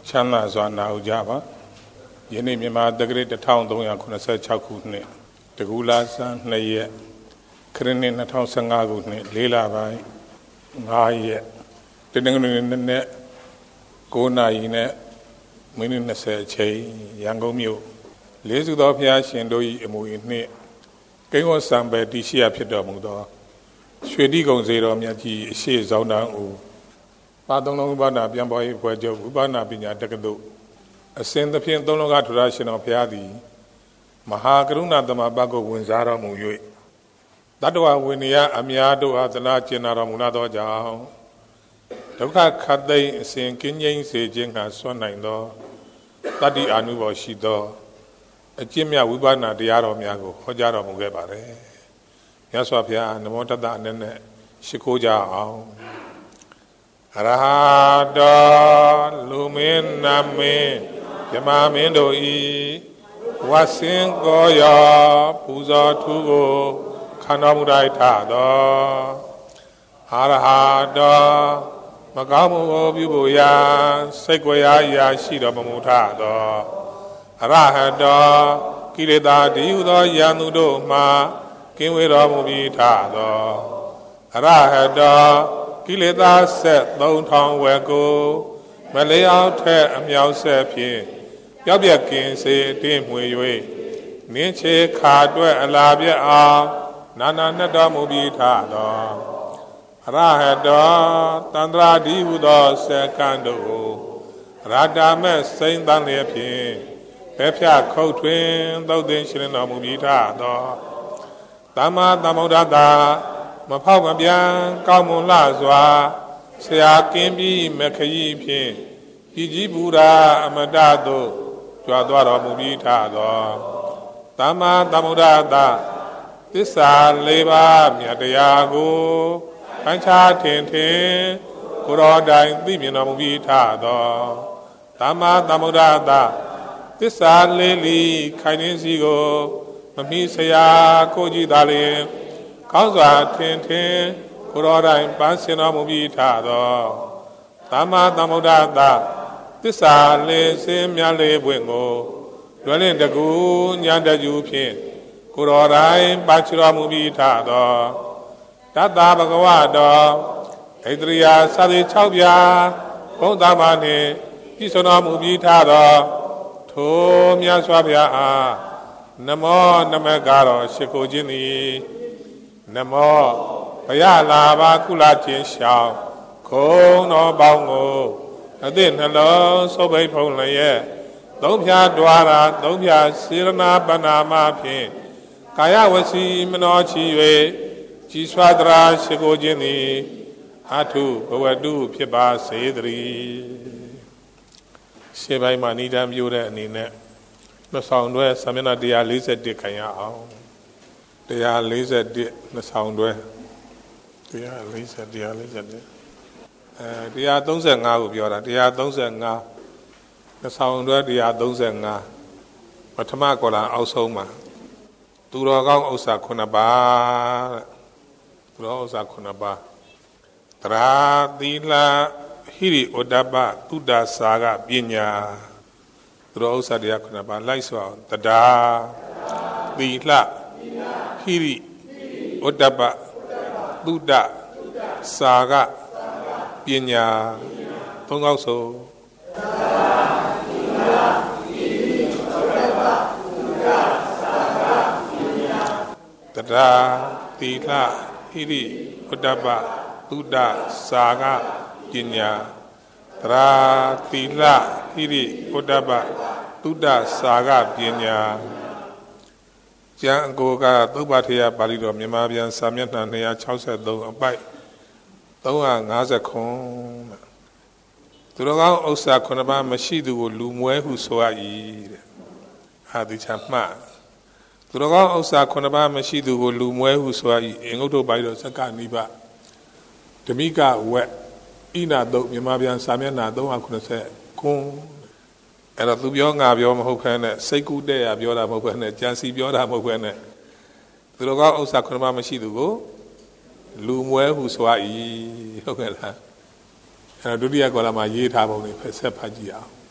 ချမ်းသာစွာနာယူကြပါယနေ့မြန်မာတက္ကရာ1386ခုနှစ်တကူလာဆန်း2ရက်ခရစ်နှစ်2015ခုနှစ်4လပိုင်း5ရက်တနင်္ဂနွေနေ့9 နာရီနဲ့မိနစ်20အချိန်ရန်ကုန်မြို့လေးစုသောဘုရားရှင်တို့၏အမူအနှစ်ကိန်းဝတ်စံပဲတည်ရှိရဖြစ်တော်မူသောရွှေတိကုံစေတော်မြတ်ကြီးအရှိဇောင်းတန်းဦးပါသုံးလုံးဥပဒနာပြန်ပေါ်ရေးဖွဲ့ချုပ်ဥပဒနာပညာတက္ကသိုလ်အစဉ်သဖြင့်သုံးလုံးကထူထရှင်တော်ဘုရားသည်မဟာကရုဏာသမဘကိုဝင်စားတော်မူ၍တတ္တဝဝိနည်းအများတို့အားသနာကျင်နာတော်မူလာသောကြောင့်ဒုက္ခခတ်သိမ်းအစဉ်ကင်းငြိမ်းစေခြင်းကစွန့်နိုင်သောတတ္တိအာနုဘော်ရှိသောအကျင့်မြတ်ဝိပဿနာတရားတော်များကိုဟောကြားတော်မူခဲ့ပါတယ်။မြတ်စွာဘုရားနမောတတ္တအနေနဲ့ရှိခိုးကြအောင်အရဟတောလူမင်းနမင်းမြမမင်းတို့ဤဝါစင်ကိုရောပူဇော်ထူးကိုခံတော်မူလိုက်ထသောအရဟတောမကောင်းမှုကိုပြုဖို့ရာစိတ်ကြွယ်ရာရှိတော်မူထသောအရဟတောကိလေသာတည်ဟူသောယံသူတို့မှကင်းဝေးတော်မူပြီးထသောအရဟတောကိလေသာဆက်3000ဝယ်ကိုမလျောက်ထက်အမြောက်ဆက်ဖြင့်ပျောက်ပြက်ကင်းစေတင်းမွေ၍နင်းချေခါတွဲ့အလာပြက်အောင်နာနာနဲ့တော်မူပြီးထသောအရဟတောတန္တရာဒီဟုသောစက္ကန့်တို့ကိုရာတာမဲ့စိမ့်တန်းလျက်ဖြင့်ဘဲဖြတ်ခုတ်ထွင်သုတ်သင်ရှင်တော်မူပြီးထသောသမ္မာသမ္ဗုဒ္ဓတာမဖောက်မပြန်ကောင်းမွန်လှစွာဆရာကင်းပြီးမခရီးဖြင့်ဤကြီးပူရာအမတတို့ကြွားသွားတော်မူပြီးထသောသမ္မာသမ္ဗုဒ္ဓတာသစ္စာ၄ပါးမြတ်တရားကိုပန်းချထင်ထင်ကိုယ်တော်တိုင်သိမြင်တော်မူပြီးထသောသမ္မာသမ္ဗုဒ္ဓတာသစ္စာလေးလီခိုင်နှင်းစီကိုမမီဆရာကိုကြည်သာလျင်ကောင်းစွာထင်ထင်ကိုယ်တော်တိုင်ပန်းစင်တော်မူပြီးထသောသမ္မာသမ္ဗုဒ္ဓတာသစ္စာလေးစင်မြတ်လေးပွင့်ကိုလွယ်လင့်တကူညာတကျူဖြင့်ကိုယ်တော်တိုင်ပန်းချတော်မူပြီးထသောတတ္တဗကဝတောဣတရိယာသတိ6ပြာဘုဒ္ဓဘာနှင့်ပြည့်စုံတော်မူပြီးထသောထိုမြတ်စွာဘုရားအားနမောနမကတော်ရှိခိုးခြင်းသည်နမောဘယလာဘာကုလခြင်းရှောင်းခုံတော်ပေါင်းကိုအသည့်နှလုံးစုပ်ပိတ်ဖုံးလျက်သုံးဖြာတွားရာသုံးဖြာစေရနာပဏာမဖြင့်ကာယဝစီမနောချီ၍ကြီးစွာတရာရှိခိုးခြင်းသည်အထုဘဝတုဖြစ်ပါစေတည်းရှေ့ပိုင်းမှာဏိဒံပြိုးတဲ့အနေနဲ့နှဆောင်တွဲစာမျက်နှာ141ခံရအောင်141နှဆောင်တွဲ135ကိုပြောတာ135နှဆောင်တွဲ135ပထမကောလအောက်ဆုံးမှာသူတော်ကောင်းဥစ္စာ9ပါးတဲ့သူတော်ဥစ္စာ9ပါးတရာသီလဟိရိဩတ္တပသုဒ္ဓစာကပညာသူတော်ဥစ္စာတရား9ပါးလိုက်ဆိုအောင်တရားသီလဟိရိဩတ္တပသုဒ္ဓစာကပညာသုံးခေါက်ဆိုတရားသီလဟိရိဩတ္တပသုဒ္ဓစာကပညာတရားသီလဟိရိဩတ္တပသုဒ္ဓစာကပညာကျမ်းအကိုကသုဘထေယပါဠိတော်မြန်မာပြန်စာမျက်နှာ263အပိုက်350ခုသူတော်ကောင်းဥစ္စာ9ပါးမရှိသူကိုလူမွဲဟုဆိုရ၏တဲ့အာဒီချမှသူတော်ကောင်းဥစ္စာ9ပါးမရှိသူကိုလူမွဲဟုဆိုရ၏အင်္ဂုတ္တပါဠိတော်စက္ကနိဗ္ဗဓမိကဝက်ဣနာတုတ်မြန်မာပြန်စာမျက်နှာ390ခုအဲ့တော့သူပြောငါပြောမဟုတ်ဖ ೇನೆ စိတ်ကူးတဲ့ရပြောတာမဟုတ်ဖ ೇನೆ ကြံစီပြောတာမဟုတ်ဖ ೇನೆ သူတော်ကောင်းဥစ္စာ9ပါးမရှိသူကိုလူမွဲဟုဆိုရ၏ဟုတ်ကဲ့လားအဲ့တော့ဒုတိယကောလမှာရေးထားပုံလေးဆက်ဖတ်ကြည့်အောင်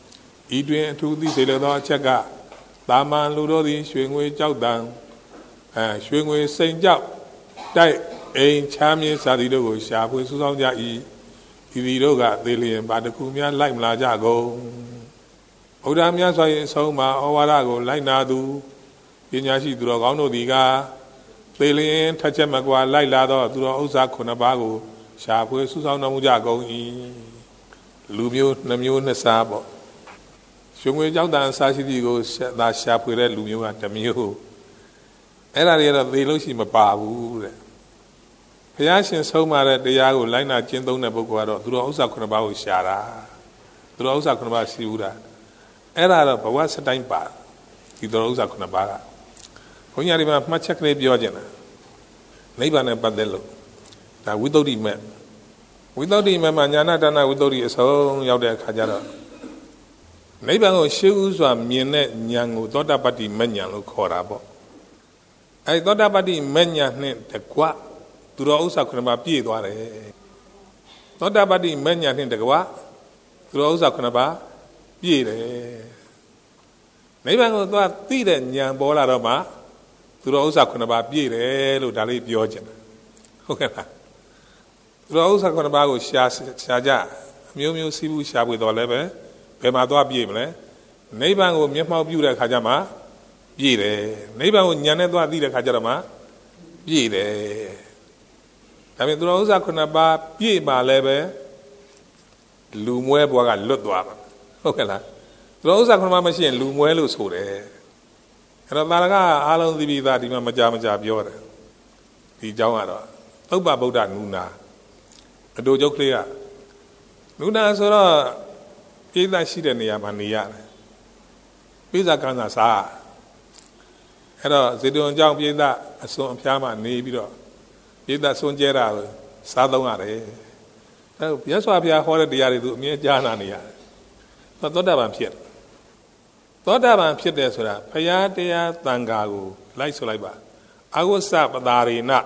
ဤတွင်အထူးသိစေလိုသောအချက်ကတာမန်လူတို့သည်ရွှေငွေကြောက်တံရွှေငွေစိန်ကြောက်တိုက်အိမ်ချမ်းမြေစာသည်တို့ကိုရှာဖွေစုဆောင်းကြ၏ဤသည်တို့ကသေလျင်ဘာတစ်ခုများလိုက်မလာကြကုန်ဘုရားမြတ်စွာ၏အဆုံးမှာဩဝါဒကိုလိုက်နာသူပညာရှိသူတော်ကောင်းတို့သည်ကသေလျင်ထက်ချက်မကွာလိုက်လာသောသူတော်ဥစ္စာ9ပါးကိုရှာဖွေစုဆောင်းတော်မူကြကုန်၏လူမျိုး2မျိုး2စားပေါ့ရွှေငွေကြောက်တံအစာရှိသည်ကိုသာရှာဖွေတဲ့လူမျိုးက1မျိုးအဲ့ဒါတွေကတော့သေလို့ရှိမပါဘူးတဲ့ဘုရားရှင်ဆုံးမတဲ့တရားကိုလိုက်နာကျင့်သုံးတဲ့ပုဂ္ဂိုလ်ကတော့သူတော်ဥစ္စာ9ပါးကိုရှာတာသူတော်ဥစ္စာ9ပါးရှိဘူးတာအဲ့ဒါတော့ဘဝစတိုင်းပါဒီသူတော်ဥစ္စာ9ပါးကဘုန်းကြီးတွေမှာမှတ်ချက်ကလေးပြောကြတယ်နိဗ္ဗာန်နဲ့ပတ်သက်လို့ဒါဝိသုဒ္ဓိမဲ့ဝိသုဒ္ဓိမဲ့မှာညာနာတဏဝိသုဒ္ဓိအဆုံးရောက်တဲ့အခါကျတော့နိဗ္ဗာန်ကိုရှေ့ဥစွာမြင်တဲ့ဉာဏ်ကိုသောတာပတ္တိမဲ့ဉာဏ်လို့ခေါ်တာပေါ့အဲသောတာပတ္တိမဲ့ဉာဏ်နဲ့တကွသူတော်ဥစ္စာ9ပါးပြည့်သွားတယ်သောတာပတ္တိမဲ့ဉာဏ်နဲ့တကွသူတော်ဥစ္စာ9ပါးပြည့်တယ်နိဗ္ဗာန်ကိုသွားသိတဲ့ဉာဏ်ပေါ်လာတော့မှသူတော်ဥစ္စာ9ပါးပြည့်တယ်လို့ဒါလေးပြောချင်တယ်ဟုတ်ကဲ့လားသူတော်ဥစ္စာ9ပါးကိုရှာကြအမျိုးမျိုးစီးပူးရှာဖွေတော်လည်းပဲဘယ်မှာသွားပြည့်မလဲနိဗ္ဗာန်ကိုမျက်မှောက်ပြုတဲ့အခါကျမှပြည့်တယ်နိဗ္ဗာန်ကိုဉာဏ်နဲ့သွားသိတဲ့အခါကျတော့မှပြည့်တယ်ဒါပေမဲ့သူတော်ဥစ္စာ9ပါးပြည့်မှလည်းပဲလူမွဲဘွားကလွတ်သွားမှာဟုတ်ကဲ့လားသူတော်ဥစ္စာ9ပါးမရှိရင်လူမွဲလို့ဆိုတယ်အဲ့တော့သာရကအားလုံးသိပြီးသားဒီမှာမကြပြောတယ်ဒီအကြောင်းကတော့သုပ္ပဗုဒ္ဓနုနာအတူကျုပ်ကလေးကနုနာဆိုတော့ပြိဿရှိတဲ့နေရာမှာနေရတယ်ပိဿကံသာစားအဲ့တော့ဇေတဝန်ကြောင့်ပြိဿအစွန်အဖျားမှနေပြီးတော့ပြိဿစွန်ကျဲတာကိုစားသုံးရတယ်အဲ့မြတ်စွာဘုရားဟောတဲ့တရားတွေသူအမြဲကြားနာနေရတယ်သောတာပန်ဖြစ်သောတာပန်ဖြစ်တယ်ဆိုတာဘုရားတရားသံဃာကိုလိုက်ဆိုလိုက်ပါအဝိစ္စပတာရိဏ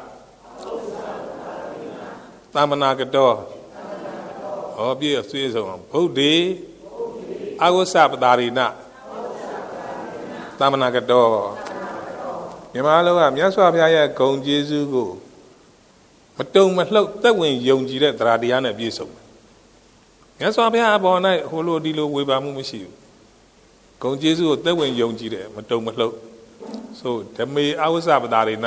သမနာကတောဟောပြည့်ဆွေးဆုံးဗုဒ္ဓေအဝိစ္စပတာရိဏသမနာကတောမြန်မာလောကမြတ်စွာဘုရားရဲ့ဂုဏ်ကျေးဇူးကိုမတုံမလှုပ်သက်ဝင်ယုံကြည်တဲ့တရားတရားနဲ့ပြည့်စုံတယ်မြတ်စွာဘုရားအပေါ်၌ဟိုလိုဒီလိုဝေဖန်မှုမရှိဘူးဂုဏ်ကျေးဇူးကိုသက်ဝင်ယုံကြည်တယ်မတုံမလှုပ်ဆိုဓမေအဝိစ္စပတာရိဏ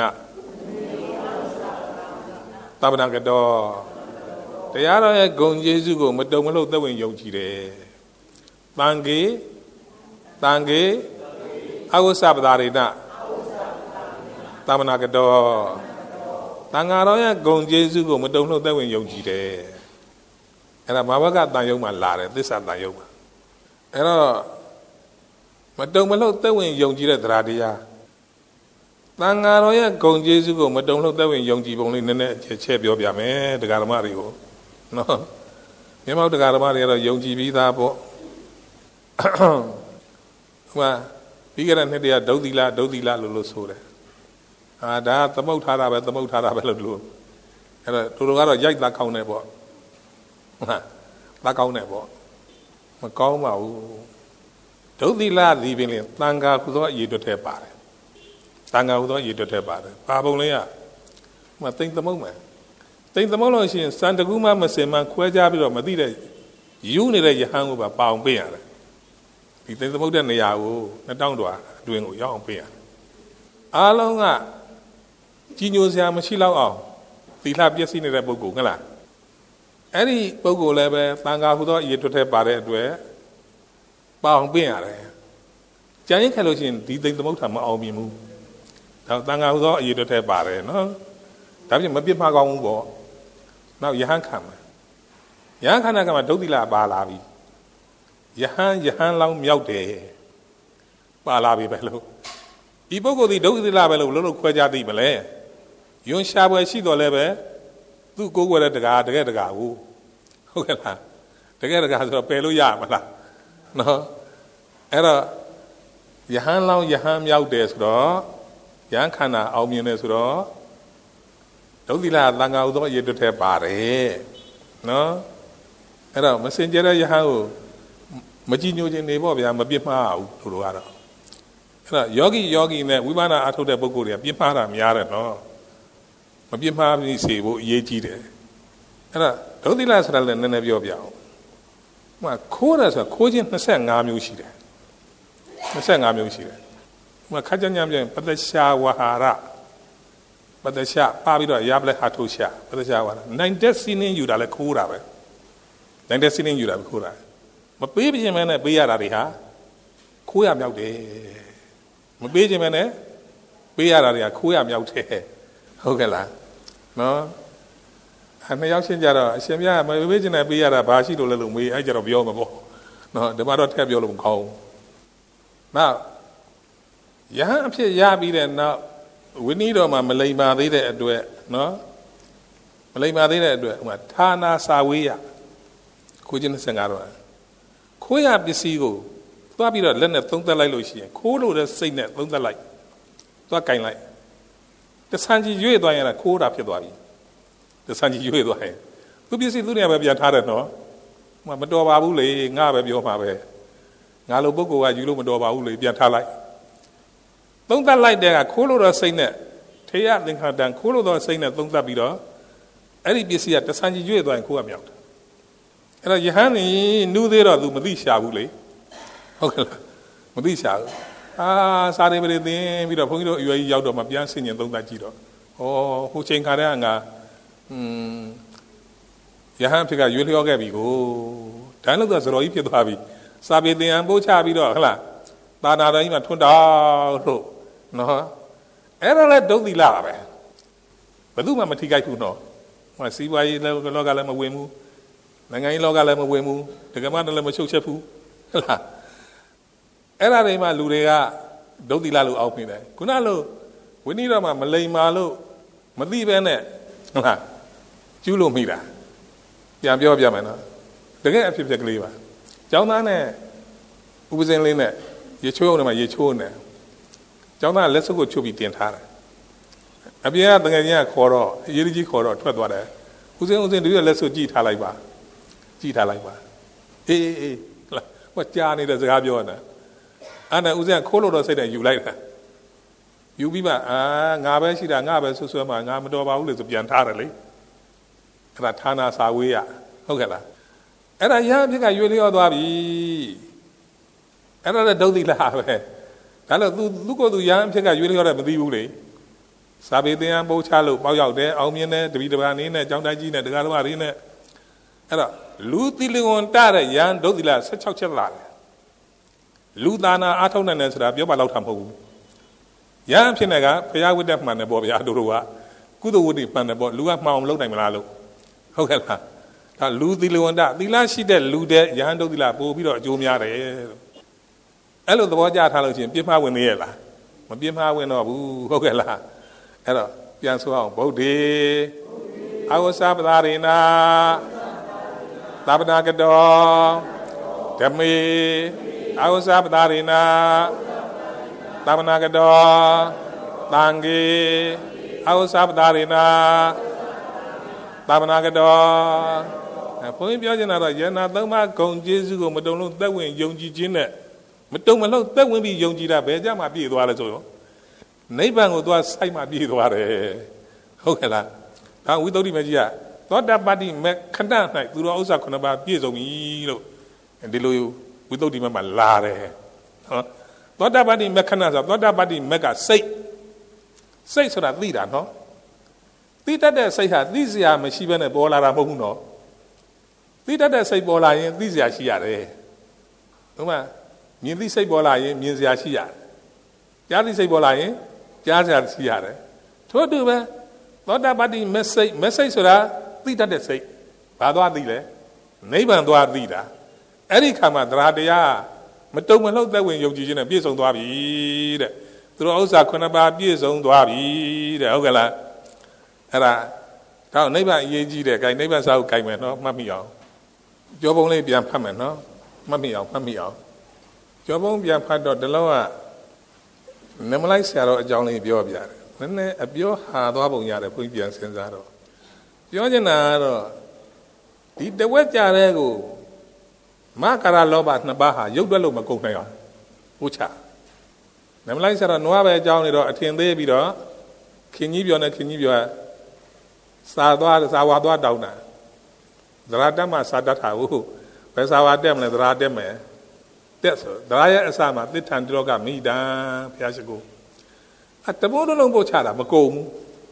သမနာကတောတရားတော်ရဲ့ဂုဏ်ကျေးဇူးကိုမတုံမလှုပ်သက်ဝင်ယုံကြည်တယ်တန်ခေအဝိစ္စပတာရိဏသမနာကတောတန်ဃာတော်ရဲ့ဂုဏ်ကျေးဇူးကိုမတုံ့လှုပ်သက်ဝင်ယုံကြည်တယ်အဲ့ဒါမဘကတန်ယုံမှာလာတယ်သစ္စာတန်ယုံမှာအဲ့တော့မတုံမလှုပ်သက်ဝင်ယုံကြည်တဲ့တရားတရားတန်ဃာတော်ရဲ့ဂုဏ်ကျေးဇူးကိုမတုံ့လှုပ်သက်ဝင်ယုံကြည်ပုံလေးနည်းနည်းချဲ့ပြောပြမယ်တရားဓမ္မတွေကိုနော်မြန်မာတရားဓမ္မတွေကတော့ယုံကြည်ပြီးသားပေါ့ဟိုမှာပြီးကြတဲ့နှစ်တည်းကဒုသီလလို့ဆိုတယ်ဒါသမုတ်ထားတာပဲလို့အဲ့တော့သူတို့ကတော့ရိုက်သားကောင်းတယ်ပေါ့သားကောင်းတယ်ပေါ့မကောင်းပါဘူးဒုသီလသည်ပင်တန်ခါဟူသောအရေးတွက်ထဲပါတယ်တန်ခါဟူသောအရေးတွက်ထဲပါတယ်ပါပုံလေးကမသိမ့်သမုတ်မယ်သိမ့်သမုတ်လို့ရှိရင်စံတကူးမှမစင်မှခွဲခြားပြီးတော့မသိတဲ့ယူနေတဲ့ယဟန်ကိုပါပေါအောင်ပေးရတယ်ဒီသိမ့်သမုတ်တဲ့နေရာကို2000တောင်အတွင်းကိုရောက်အောင်ပေးရတယ်အားလုံးကကြီးညိုစရာမရှိတော့အောင်သီလပြည့်စုံနေတဲ့ပုဂ္ဂိုလ်ဟုတ်လားအဲ့ဒီပုဂ္ဂိုလ်လည်းပဲတန်ခါဟူသောအရေးတွက်ထဲပါတဲ့အတွက်ပေါအောင်ပြင်ရတယ်ကြံရင်ခက်လို့ရှိရင်ဒီသိမ့်သမုဋ္ဌာမအောင်မြင်ဘူးဒါတန်ခါဟူသောအရေးတွက်ထဲပါတယ်နော်ဒါပြင်မပြစ်မှားကောင်းဘူးပေါ့နောက်ယဟန်ခံမယ်ယဟန်ခန္ဓာကမှာဒုသီလပါလာပြီယဟန်လောင်းမြောက်တယ်ပါလာပြီပဲလို့ဒီပုဂ္ဂိုလ်ဒီဒုသီလပဲလို့ခွဲခြားသိမလဲယွန်းရှာပွဲရှိတော်လဲပဲသူ့ကိုယ်ွယ်တဲ့တကားကိုဟုတ်ကဲ့လားတကယ်တကားဆိုတော့ပယ်လို့ရမလားနော်အဲ့တော့ယဟန်လောင်းယဟန်မြောက်တယ်ဆိုတော့ယဟန်ခန္ဓာအောင်မြင်တယ်ဆိုတော့ဒုသီလသံဃာဥသောရေတွက်ထဲပါတယ်နော်အဲ့တော့မစင်ကြတဲ့ယဟန်ကိုမကြည်ညိုခြင်းနေပေါ့ဗျာမပြစ်မှားဘူးတို့ကတော့အဲ့ဒါယောဂီနဲ့ဝိပဿနာအထုတ်တဲ့ပုဂ္ဂိုလ်တွေကပြစ်မှားတာများတယ်နော်မပြစ်မှားပြီးစေဖို့အရေးကြီးတယ်အဲ့ဒါဒုတိယဆိုတာလည်းနည်းနည်းပြောပြအောင်ဟိုခိုးတယ်ဆိုတာခိုးခြင်း25မျိုးရှိတယ်25မျိုးရှိတယ်ဟိုခါကြညံပြန်ပတ္တရှာဝဟာရပတ္တရှာပါပြီးတော့ရပလက်ဟာထုတ်ရှာပတ္တရှာဝါရနိုင်တဲ့စီးနှင်းယူတာလဲခိုးတာပဲနိုင်တဲ့စီးနှင်းယူတာပဲခိုးတာမပေးပြင်းမဲနဲ့ပေးရတာတွေဟာခိုးရမြောက်တယ်မပေးခြင်းမဲနဲ့ပေးရတာတွေကခိုးရမြောက်တယ်ဟုတ်ကဲ့လားနော်နှစ်ယောက်ချင်းကြတော့အရှင်မြတ်မပေးခြင်းနဲ့ပေးရတာဘာရှိလို့လဲလို့မေးအဲ့ကြတော့ပြောမှာပေါ့နော်ဒီမှာတော့ထည့်ပြောလို့မကောင်းဘူးနောက်ယဟန်အဖြစ်ရပြီးတဲ့နောက်ဝိနည်းတော်မှာမလိမ္မာသေးတဲ့အတွက်နော်မလိမ္မာသေးတဲ့အတွက်ဥမာဌာနာစာဝေးရခိုးခြင်း25တော့ခိုးရပစ္စည်းကိုသွားပြီးတော့လက်နဲ့သုံးသက်လိုက်လို့ရှိရင်ခိုးလို့တဲ့စိတ်နဲ့သုံးသက်လိုက်သွားကင်လိုက်တဆန်ကြီးရွေ့သွားရင်လည်းခိုးတာဖြစ်သွားပြီတဆန်ကြီးရွေ့သွားရင်သူပစ္စည်းသူเนี่ยပဲပြန်ထားတယ်နော်မတော်ပါဘူးလေငါပဲပြောမှာပဲငါလိုပုဂ္ဂိုလ်ကယူလို့မတော်ပါဘူးလေပြန်ထားလိုက်သုံးသက်လိုက်တဲ့ကခိုးလို့တော့စိတ်နဲ့ထေရသင်္ခါတံခိုးလို့တော့စိတ်နဲ့သုံးသက်ပြီးတော့အဲ့ဒီပစ္စည်းကတဆန်ကြီးရွေ့သွားရင်ခိုးရမြောက်တယ်အဲ့တော့ယဟန်နေနူးသေးတော့ तू မသိရှာဘူးလေဟုတ်ကဲ့လားမသိရှာဘူးစာရိပရိသင်ပြီးတော့ဘုန်းကြီးတို့အရွယ်ကြီးရောက်တော့မှပြန်ဆင်ញင်သုံးသပ်ကြည့်တော့ဟိုချိန်ခါတဲ့ငါယဟန်ဖြစ်ကရွေးလျောခဲ့ပြီကိုဒါလို့သူကစတော်ကြီးဖြစ်သွားပြီစာပေသင်္ဟန်ပို့ချပြီးတော့ဟုတ်လားသာနာတော်ကြီးမှာထွန်းတောက်လို့နော်အဲ့ဒါလည်းဒုသီလပါပဲဘယ်သူမှမထိခိုက်ဘူးနော်စီးပွားရေးလောကလည်းမဝင်ဘူးနိုင်ငံရေးလောကလည်းမဝင်ဘူးဒကမလည်းမချုပ်ချက်ဘူးဟုတ်လားအဲ့ဒါတွေမှလူတွေကဒုသီလလို့အောက်နေတယ်ခုနလိုဝိနည်းတော်မှာမလိမ္မာလို့မသိပဲနဲ့ဟုတ်လားကျူးလို့မိတာပြန်ပြောပြမယ်နော်တကယ်အဖြစ်ကလေးပါကျောင်းသားနဲ့ဥပဇင်းလေးနဲ့ရေချိုးအောင်မှာရေချိုးနေကျောင်းသားလက်စုပ်ကိုချုပ်ပြီးတင်ထားတယ်အပြင်ကတကယ်ကြီးခေါ်တော့ရေကြီးခေါ်တော့ထွက်သွားတယ်ဥစဉ်ဒီလက်စုပ်ကြည့်ထားလိုက်ပါအေးဟိုကြားနေတဲ့စကားပြောနေတာအဲ့ဒါဥစဉ်ခိုးလို့တော့စိတ်နဲ့ယူလိုက်တာယူပြီးမှငါပဲရှိတာငါပဲဆွမှငါမတော်ပါဘူးလေဆိုပြန်ထားတယ်လေအဲ့ဒါဌာနာစာဝေးရဟုတ်ကဲ့လားအဲ့ဒါရဟန်းဖြစ်ကရွေလျောသွားပြီအဲ့ဒါလည်းဒုသီလပဲဒါလို့သူကိုယ်သူရဟန်းဖြစ်ကရွေလျောတယ်မသိဘူးလေစာပေသင်္ဟန်ပို့ချလို့ပေါက်ရောက်တယ်အောင်မြင်တယ်တပီတပါနေနဲ့ကျောင်းတိုင်းကြီးနဲ့တရားတော်တွေနဲ့အဲ့တော့လူသီလဝန်တတဲ့ယဟန်ဒုသီလ16ချက်လာတယ်လူသာနာအားထုတ်နိုင်တယ်ဆိုတာပြောပါတော့တာမဟုတ်ဘူးယဟန်ဖြစ်နေကဘုရားဝိတ္တမှန်တယ်ပေါ့ဗျာတို့ကကုသိုလ်ဝတ္တိမှန်တယ်ပေါ့လူကမှန်အောင်လုပ်နိုင်မလားလို့ဟုတ်ကဲ့လားဒါလူသီလဝန်တသီလရှိတဲ့လူတဲ့ယဟန်ဒုသီလပို့ပြီးတော့အကျိုးများတယ်အဲ့လိုသဘောကျထားလို့ချင်းပြင်းမှားဝင်နေရလားမပြင်းမှားဝင်တော့ဘူးဟုတ်ကဲ့လားအဲ့တော့ပြန်ဆိုအောင်ဗုဒ္ဓေအဝဆပဒါရိနာသဗ္ဗနာကတောဓမ္မေအဝဆပဒါရိနာသဗ္ဗနာကတောသံဃေအဝဆပဒါရိနာသဗ္ဗနာကတောဘုန်းကြီးပြောချင်တာတော့ယန္နာသုံးပါးဂုဏ်ကျေးဇူးကိုမတုံလို့သက်ဝင်ယုံကြည်ခြင်းနဲ့မတုံမလို့သက်ဝင်ပြီးယုံကြည်တာဘယ်ကြမှာပြည့်သွားလဲဆိုတော့နိဗ္ဗာန်ကိုသွားစိုက်မှပြည့်သွားတယ်ဟုတ်ကဲ့လားဒါဝိသုဒ္ဓိမကြီးကသောတာပတ္တိမေခဏ၌သူတော်ဥစ္စာ9ပါးပြည့်စုံပြီလို့ဒီလိုဝိသုဒ္ဓိမမှာလာတယ်နော်သောတာပတ္တိမေခဏဆိုသောတာပတ္တိမေကစိတ်ဆိုတာသိတာနော်သိတတ်တဲ့စိတ်ဟာသိစရာမရှိဘဲနဲ့ပေါ်လာတာမဟုတ်ဘူးနော်သိတတ်တဲ့စိတ်ပေါ်လာရင်သိစရာရှိရတယ်ဟုတ်မှာမြင်သိစိတ်ပေါ်လာရင်မြင်စရာရှိရတယ်ကြားသိစိတ်ပေါ်လာရင်ကြားစရာရှိရတယ်ထို့အတူပဲသောတာပတ္တိမက်စိတ်ဆိုတာသိတတ်တဲ့စိတ်ဘာသွားသိလဲနိဗ္ဗာန်သွားသိတာအဲ့ဒီခါမှာတရားတရားမတုံမလှုပ်သက်ဝင်ယုံကြည်ခြင်းနဲ့ပြည့်စုံသွားပြီတဲ့သူတို့ဥစ္စာ9ပါးပြည့်စုံသွားပြီတဲ့ဟုတ်ကဲ့လားအဲ့ဒါတော့နိဗ္ဗာန်အရေးကြီးတယ် gain နိဗ္ဗာန်စာကို gain မယ်နော်မှတ်မိအောင်ကြောပုံလေးပြန်ဖတ်မယ်နော်မှတ်မိအောင်ကြောပုံပြန်ဖတ်တော့ဒီလောကနမလိုက်ဆရာတော်အကြောင်းလေးပြောပြတယ်နည်းနည်းအပြောဟာသွားပုံရတယ်ဘုန်းကြီးပြန်စဉ်းစားတော့ပြောချင်တာကတော့ဒီတဝက်ကြတဲ့ကို Ma kara loba nabaha, yogdalo makonayo, ucha. Namlai sara noa down it or attend there be do, kinibio, Sadwa, Sawadwa downa. The Radama Sadata, where's our dem, the Rademe. That's the Raya Asama, the Tandroga, me down, Piasago. At the Bodo Longo Chada, Macomb.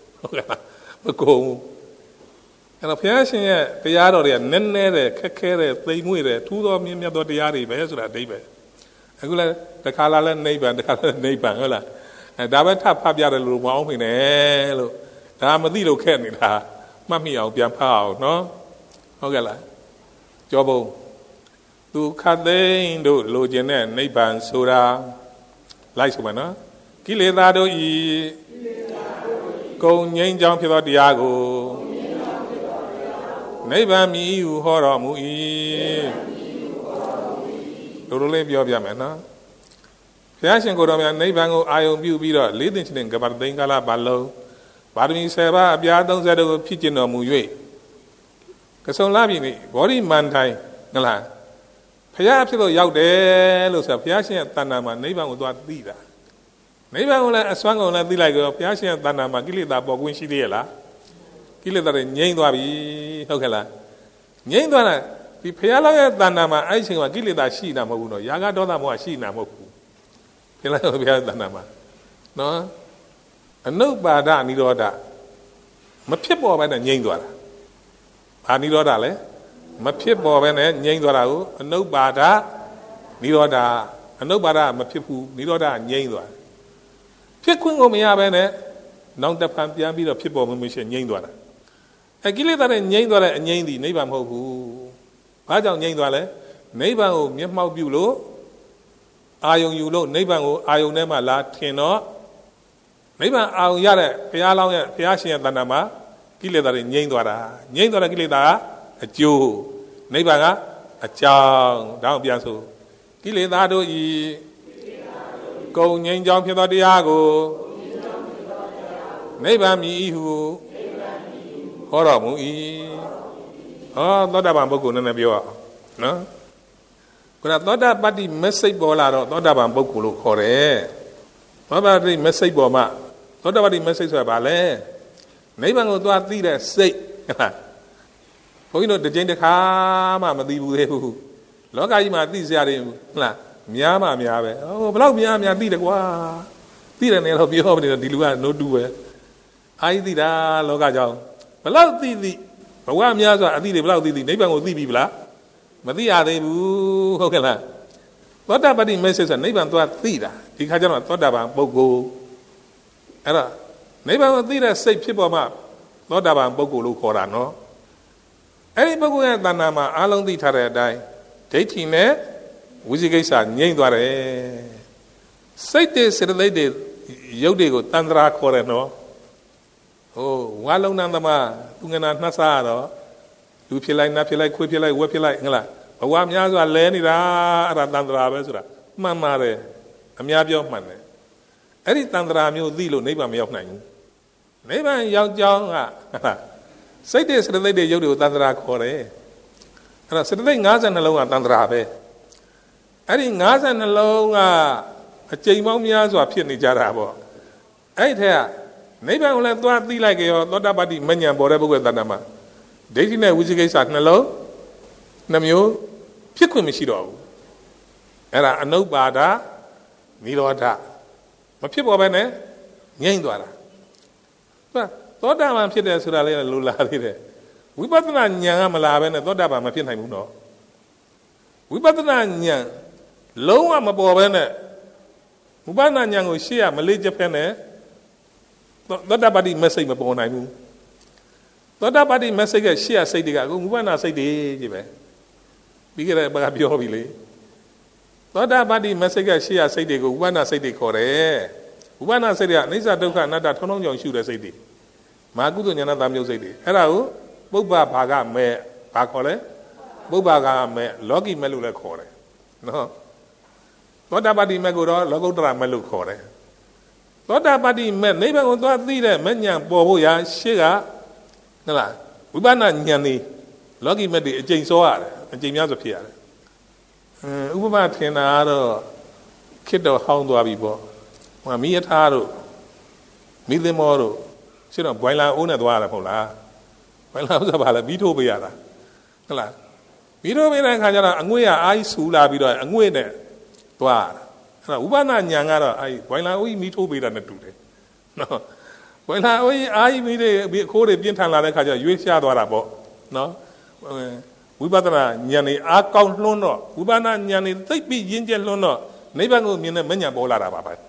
And a Piasia, the Yaro, Nene, Kakere, they move, 2 of me, the Yari, Bezra, David. The Kalalan neighbor and the Kalalan neighbor, and Davata Pabia, little woman, hello. Amadilo Canada, Mammy, I'll be a pow, no? Okay, Jobo. Do cut the Indo, Logian, Neighbor, Soda, Lysomana, Kiledado e Go Yang Jump Diago. Neighbor me, you horror me. Role of Yamana. Fashion go to neighbor, I own you be leading in Gabardingala Ballo. Badmi Seba, Biadon Zado, Pigeon or Muye. Casolabi, body mantai, Nala. Payapilo Yau de Los Piashi and Tanama, neighbor would not be that. Neighbor will a swang on a like Piashi and Tanama, Gilida Bogwinchi Dela. Gilida and Yang Hokala. Yang the Piala Tanama, I think, Gilida Shina Mono, Yaga Dona Moashina Moku. Pila Tanama. No? A no bada ni roda. Ma pit bo ba ne ngိမ့်သွားတာ။ဘာနိရောဓလဲ။မဖြစ်ပေါ်ပဲနဲ့ငြိမ့်သွားတာကိုအနုပါဒနိရောဓအနုပါဒမဖြစ်ဘူးနိရောဓငြိမ့်သွား။ဖြစ်ခွင့်ကိုမရပဲနဲ့နောက်တစ်ဖန်ပြန်ပြီးတော့ဖြစ်ပေါ်မှုမရှိငြိမ့်သွားတာ။ကိလေသာနဲ့ငြိမ့်သွားတဲ့အငြိမ့်သည်နိဗ္ဗာန်မဟုတ်ဘူး။ဘာကြောင့်ငြိမ့်သွားလဲ။နိဗ္ဗာန်ကိုမျက်မှောက်ပြုလို့အာယုံယူလို့နိဗ္ဗာန်ကိုအာယုံထဲမှာလာထင်တော့နိဗ္ဗာန်အောင်ရတဲ့ဘုရားလောင်းရဲ့ဘုရားရှင်ရဲ့တဏ္ဍာမှာကိလေသာတွေငြိမ့်သွားတာငြိမ့်သွားတဲ့ကိလေသာကအကျိုးနိဗ္ဗာန်ကအကြောင်းဒါအောင်ပြန်ဆိုကိလေသာတို့ဤကုန်ငြိမ့်ကြောင်းဖြစ်သောတရားကိုနိဗ္ဗာန်မြည်ဟုဟောတော်မူ၏ဟောသောတာပန်ပုဂ္ဂိုလ်နဲ့ပြောရအောင်နော်ခုနသောတာပတ္တိမက်စိတ်ပေါ်လာတော့သောတာပန်ပုဂ္ဂိုလ်လို့ခေါ်တယ်သောတာပတ္တိမက်စိတ်ပေါ်မှာသောတာပတ္တိမက်စိတ်ဆိုတာဘာလဲနိဗ္ဗာန်ကိုသွားသိတဲ့စိတ်ဘုန်းကြီးတို့တစ်ချိန်တစ်ခါမှမသိဘူးသေးဘူးလောကကြီးမှာသိစရာတွေဟုတ်လားများမှများပဲဟိုဘလောက်များသိတယ်ကွာသိတယ်နဲ့တော့ပြောနေတော့ဒီလူကနိုးတူပဲအာယသိတာလောကကြောင့်ဘလောက်သိဘဝများစွာအသိတွေဘလောက်သိနိဗ္ဗာန်ကိုသိပြီဗလားမသိရသေးဘူးဟုတ်ကဲ့လားသောတာပတ္တိမက်စိတ်ဆိုတာနိဗ္ဗာန်သွားသိတာဒီခါကျတော့သောတာပန်ပုဂ္ဂိုလ်အဲ့တော့နိဗ္ဗာန်ကိုသိတဲ့စိတ်ဖြစ်ပေါ်မှာသောတာပန်ပုဂ္ဂိုလ်လို့ခေါ်တာနော်အဲ့ဒီပုဂ္ဂိုလ်ရဲ့တဏ္ဍာမှာအလုံးသိထားတဲ့အတိုင်းဒိဋ္ဌိနဲ့ဝိသိကိစ္စငြိမ့်သွားတယ်စိတ်တွေစေတသိက်တွေရုပ်တွေကိုတန္တရာခေါ်တယ်နော်ဟိုဝါလုံးနန္ဒမသူငနာနှက်စားတော့လူဖြစ်လိုက်နတ်ဖြစ်လိုက်ခွေးဖြစ်လိုက်ဝက်ဖြစ်လိုက်ဟဲ့လားဘဝများစွာလဲနေတာအဲ့ဒါတန္တရာပဲဆိုတာမှန်ပါတယ်အများပြောမှန်တယ်အဲ့ဒီတန္တရာမျိုးသိလို့နိဗ္ဗာန်မရောက်နိုင်ဘူးနိဗ္ဗာန်ရောက်ကြောင်းကစိတ်တွေစေတသိက်တွေရုပ်တွေကိုတန္တရာခေါ်တယ်အဲ့တော့စေတသိက်52လုံးကတန္တရာပဲအဲ့ဒီ52လုံးကအကျိန်ပေါင်းများစွာဖြစ်နေကြတာပေါ့အဲ့ဒီထက်ကနိဗ္ဗာန်ကိုလည်းသွားသိလိုက်ကြရောသောတာပတ္တိမဉ္ဇဉ်ပေါ်တဲ့ပုဂ္ဂိုလ်တဏ္ဍာမှာဒိဋ္ဌိနဲ့ဝိသိကိစ္စနှလုံးနှမျိုးဖြစ်ခွင့်မရှိတော့ဘူးအဲ့ဒါအနုပါဒနိရောဓမဖြစ်ပေါ်ပဲနဲ့ငြိမ့်သွားတာသောတာပန်ဖြစ်တယ်ဆိုတာလည်းလိုလာသေးတယ်ဝိပဿနာဉာဏ်ကမလာပဲနဲ့သောတာပန်မဖြစ်နိုင်ဘူးနော်ဝိပဿနာဉာဏ်လုံးဝမပေါ်ပဲနဲ့ဝိပဿနာဉာဏ်ကိုရှေ့ရမလေးချက်ဖက်နဲ့သောတာပတ္တိမက်စိတ်မပေါ်နိုင်ဘူးသောတာပတ္တိမက်စိတ်ကရှေ့ရစိတ်တွေကအခုဝိပဿနာစိတ်တွေကြီးပဲပြီးကြတဲ့ဘာပြောပြီလေသောတာပတ္တိမက်စိတ်ကရှေ့ရစိတ်တွေကိုဝိပဿနာစိတ်တွေခေါ်တယ်ဝိပဿနာစိတ်တွေကအနိစ္စဒုက္ခအနတ္တထုံထုံကြောင်ရှုတဲ့စိတ်တွေမာကုသဉာဏသားမျိုးစိတ်တွေအဲ့ဒါကိုပုပ္ပဘာကမဲ့ဘာခေါ်လဲပုပ္ပဘာကမဲ့လောကီမဲ့လို့လည်းခေါ်တယ်နော်သောတာပတ္တိမဲ့ကိုတော့လောကုတ္တရာမဲ့လို့ခေါ်တယ်သောတာပတ္တိမဲ့နိဗ္ဗာန်ကိုသွားသိတဲ့မဲ့ဉာဏ်ပေါ်ဖို့ရာရှေ့ကဟုတ်လားဝိပဿနာဉာဏ်นี่လောကီမဲ့တွေအကျိန်စောရတယ်အကျိန်များစွာဖြစ်ရတယ်ဥပမာထင်တာတော့ခေတ်တော့ဟောင်းသွားပြီပေါ့ဟိုမိယထာတို့မိသမောတို့ရှင်းတော့ဘွိုင်လာအိုးနဲ့သွားရတယ်မဟုတ်လားဘွိုင်လာဥစ္စာပါလဲပြီးထိုးပေးရတာဟုတ်လားပြီးထိုးပေးတဲ့အခါကျတော့အငွေ့ကအာကြီးဆူလာပြီးတော့အငွေ့နဲ့သွားအဲ့တော့ဥပနာညာကတော့အာကြီးဘွိုင်လာအိုးကြီးမိထိုးပေးတာနဲ့တူတယ်နော်ဘွိုင်လာအိုးကြီးအာကြီးမိတဲ့အခိုးတွေပြင်းထန်လာတဲ့အခါကျရွေးရှားသွားတာပေါ့နော်ဝိပဿနာဉာဏ်နဲ့အားကောင်းလွန်းတော့ဝိပဿနာဉာဏ်နဲ့သိပြီးရင်းကျက်လွန်းတော့နိဗ္ဗာန်ကိုမြင်တဲ့မဉဏ်ပေါ်လာတာပါပဲ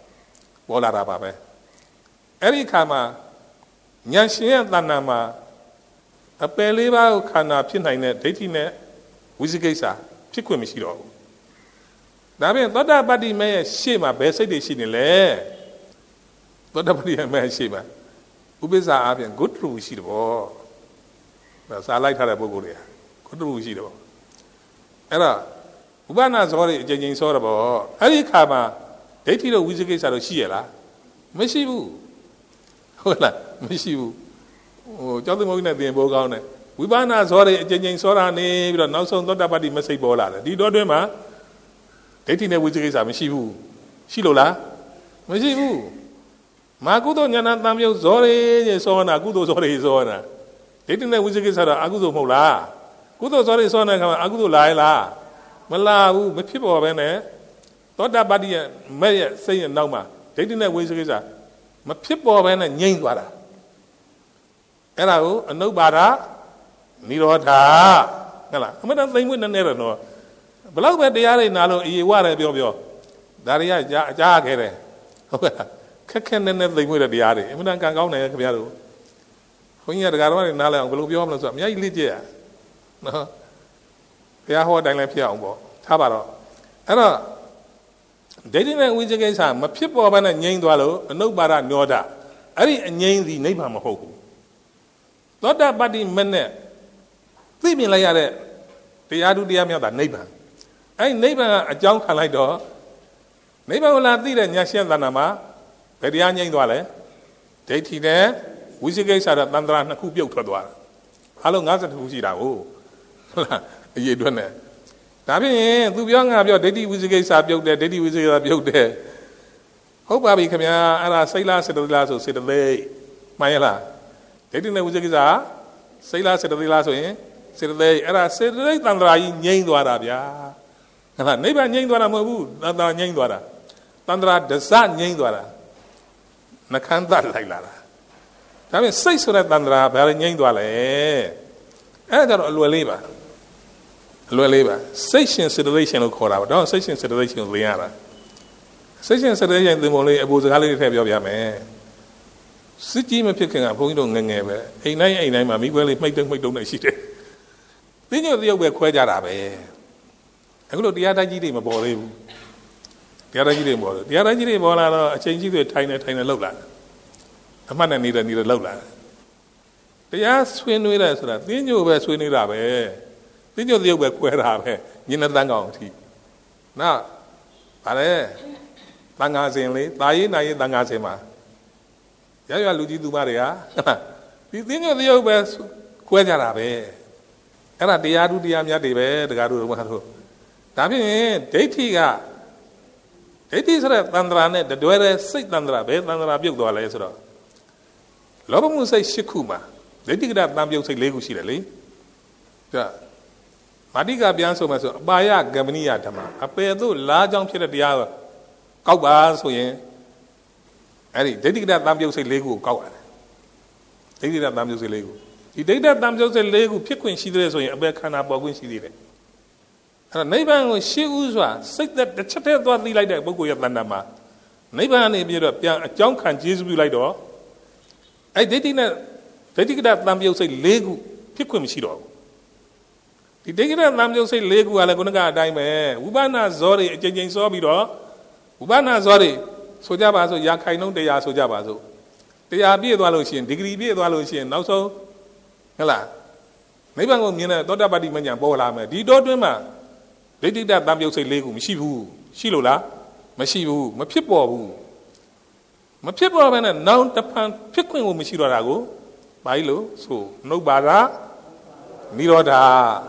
အဲ့ဒီခါမှာဉာဏ်ရှင်ရဲ့တဏ္ဍာမှာအပယ်လေးပါးကိုခန္ဓာဖြစ်နိုင်တဲ့ဒိဋ္ဌိနဲ့ဝိသိကိစ္စဖြစ်ခွင့်မရှိတော့ဘူးဒါပြင်သောတာပတ္တိမရဲ့ရှေ့မှာဘယ်စိတ်တွေရှိနေလဲသောတာပတ္တိမရဲ့ရှေ့မှာဥပိ္ပဇာအပြင်ဂုတ္တရူရှိတယ်ပေါ့ဒါစာလိုက်ထားတဲ့ပုဂ္ဂိုလ်တွေကဂုတ္တရူရှိတယ်ပေါ့အဲ့တော့ဥပနာဇောတွေအကျဉ်းချင်းစောတယ်ပေါ့အဲ့ဒီခါမှာဒိဋ္ဌိတို့ဝိသိကိစ္စတို့ရှိရလားမရှိဘူးဟုတ်လားမရှိဘူးကျောင်းသမုဒ္ဒနဲ့သင်ပိုးကောင်းတယ်ဝိပဿနာဇောတွေအကျဉ်းချင်းစောတာနေပြီးတော့နောက်ဆုံးသောတာပတ္တိမစိတ်ပေါ်လာတယ်ဒီတော့တွင်းမှာဒိဋ္ဌိနဲ့ဝိသိကိစ္စမရှိဘူးရှိလို့လားမရှိဘူးမာကုသိုလ်ဉာဏ်တံမြုပ်ဇောတွေစောနာကုသိုလ်ဇောတွေစောနာဒိဋ္ဌိနဲ့ဝိသိကိစ္စတော့အကုသိုလ်မဟုတ်လားကုသိုလ်ဇောတွေစောနေတဲ့ခါမှာအကုသိုလ်လာရဲ့လားမလာဘူးမဖြစ်ပေါ်ပဲနဲ့သောတာပတ္တိရဲ့မဲ့ရဲ့စိတ်ရဲ့နောက်မှာဒိဋ္ဌိနဲ့ဝိသိကိစ္စမဖြစ်ပေါ်ပဲနဲ့ငြိမ့်သွားတာအဲ့ဒါကိုအနုပါဒနိရောဓဟုတ်လားအမှန်တန်သိမ့်မွေးနေတယ်နော်ဘလောက်ပဲတရားတွေနာလို့အေဝရတယ်ပြောဒါတွေကကြားခဲ့တယ်ဟုတ်ကဲ့ခက်ခက်နဲ့သိမ့်မွေးတဲ့တရားတွေအမှန်တန်ကံကောင်းတယ်ခင်ဗျားတို့ခွန်ကြီးကတရားတော်တွေနားလဲအောင်ဘယ်လိုပြောမလဲဆိုတော့အများကြီးလေ့ကျက်ရနော်တရားဟောတိုင်းလည်းဖြစ်အောင်ပေါ့ထားပါတော့အဲ့တော့ဒိဋ္ဌိနဲ့ဝိသိကိစ္စမဖြစ်ပေါ်ဘဲနဲ့ငြိမ့်သွားလို့အနုပါဒညောဒအဲ့ဒီအငြိမ့်စီနိဗ္ဗာန်မဟုတ်ဘူးသောတာပတ္တိမနဲ့သိမြင်လိုက်ရတဲ့တရားဓုတရားမြောက်တာနိဗ္ဗာန်အဲ့ဒီနိဗ္ဗာန်ကအကြောင်းခံလိုက်တော့နိဗ္ဗာန်ကိုလာသိတဲ့ဉာဏ်ရှင်းသဏ္ဍာန်မှာဘယ်တရားငြိမ့်သွားလဲဒိဋ္ဌိနဲ့ဝိသိကိစ္စတော့တန်ត្រာနှစ်ခုပြုတ်ထွက်သွားတာအားလုံး52ခုရှိတာကိုဟုတ်လားအရေးအတွက်နဲ့ဒါဖြင့်သူပြောငါပြောဒိဋ္ဌိဝိသိကိစ္စပြုတ်တယ်ဒိဋ္ဌိဝိသိကိစ္စပြုတ်တယ်ဟုတ်ပါပြီခင်ဗျာအဲ့ဒါစိတ်လားစေတသိက်လားဆိုစေတသိက်မှန်ရလားဒိဋ္ဌိနဲ့ဝိသိကိစ္စစိတ်လားစေတသိက်လားဆိုရင်စေတသိက်အဲ့ဒါစေတသိက်တန်ត្រာကြီးငြိမ့်သွားတာဗျာဟုတ်လားနိဗ္ဗာန်ငြိမ့်သွားတာမဟုတ်ဘူးတန်ត្រာငြိမ့်သွားတာတန်ត្រာဒဇငြိမ့်သွားတာနှခမ်းသတ်လိုက်လာတာဒါဖြင့်စိတ်ဆိုတဲ့တန်ត្រာဘာလဲငြိမ့်သွားလဲအဲ့ဒါကြတော့အလွယ်လေးပါစိတ်ရှင်စေတသိက်ရှင်လို့ခေါ်တာပါတော့စိတ်ရှင်စေတသိက်ရှင်ကိုသင်ရတာစိတ်ရှင်စေတသိက်ရှင်သင်ပုံလေးအပူစကားလေးတွေထည့်ပြောပြမယ်စစ်ကြီးမဖြစ်ခင်ကဘုန်းကြီးတို့ငငယ်ပဲအိမ်တိုင်းမှာမိခွဲလေးမှိတ်တုံနဲ့ရှိတယ်သိညို့တယောက်ပဲခွဲကြတာပဲအခုလို့တရားတိုက်ကြီးတွေမပေါ်သေးဘူးတရားတိုက်ကြီးတွေပေါ်လာတော့အချိန်ကြီးတွေထိုင်နေလောက်လာအမှတ်နဲ့နေလောက်လာတရားဆွေးနွေးတယ်ဆိုတာသိညို့ပဲဆွေးနွေးတာပဲသိညို့တယောက်ပဲခွဲတာပဲညနေတန်းကောင်အထိနောက်ဗါလဲတန်ဃာစဉ်လေးတာရေးနာရေးတန်ဃာစဉ်မှာရလူကြီးသူမတွေကဒီသိညို့တယောက်ပဲခွဲကြတာပဲအဲ့ဒါတရားဓုတရားမြတ်တွေပဲတရားဓုတော်မှာတို့ဒါဖြင့်ဒိဋ္ဌိဆိုတဲ့တန်ត្រာနဲ့တွဲတဲ့စိတ်တန်ត្រာပဲတန်ត្រာပြုတ်သွားလဲဆိုတော့လောဘမှုစိတ်၈ခုမှာဒိဋ္ဌိကတံပြုတ်စိတ်၄ခုရှိတယ်လေဒါမာတိကပြန်ဆိုမှဆိုအပါယကမ္မနိယဓမ္မအပယ်သို့လာကြောင်းဖြစ်တဲ့တရားကောက်ပါဆိုရင်အဲ့ဒီဒိဋ္ဌိကတံပြုတ်စိတ်၄ခုကိုကောက်ရတယ်ဒိဋ္ဌိကတံပြုတ်စိတ်၄ခုဒီဒိဋ္ဌိတံပြုတ်စိတ်၄ခုဖြစ်ခွင့်ရှိသေးတယ်ဆိုရင်အပယ်ခန္ဓာပေါ်ခွင့်ရှိသေးတယ်အဲ့တော့နိဗ္ဗာန်ကိုရှေ့ဥစွာစိတ်သက်တစ်ချက်တည်းသွားသိလိုက်တဲ့ပုဂ္ဂိုလ်ရဲ့တဏ္ဍာမှာနိဗ္ဗာန်နေပြီးတော့ပြန်အကြောင်းခံကျေးဇူးပြုလိုက်တော့အဲ့ဒိဋ္ဌိကတံပြုတ်စိတ်၄ခုဖြစ်ခွင့်မရှိတော့ဘူးဒီဒိဋ္ဌိကတံပြုတ်စိတ်၄ခုကလည်းခုနကအတိုင်းပဲဝိပဿနာဇောတွေအကျဉ်းချင်းစောပြီးတော့ဝိပဿနာဇောတွေဆိုကြပါစို့ရာခိုင်နှုန်းတရားဆိုကြပါစို့တရားပြည့်သွားလို့ရှိရင်ဒီဂရီပြည့်သွားလို့ရှိရင်နောက်ဆုံးဟုတ်လားနိဗ္ဗာန်ကိုမြင်တဲ့သောတာပတ္တိမဉ္ဇဉ်ပေါ်လာမယ်ဒီတော့တွင်းမှာဒိဋ္ဌိတံပြုတ်စိတ်၄ခုမရှိဘူးရှိလို့လားမရှိဘူးမဖြစ်ပေါ်ဘူးမဖြစ်ပေါ်ဘဲနဲ့နောင်တဖန်ဖြစ်ခွင့်ကိုမရှိတော့တာကိုဘာလို့ဆိုနှုတ်ပါဒနိရောဓ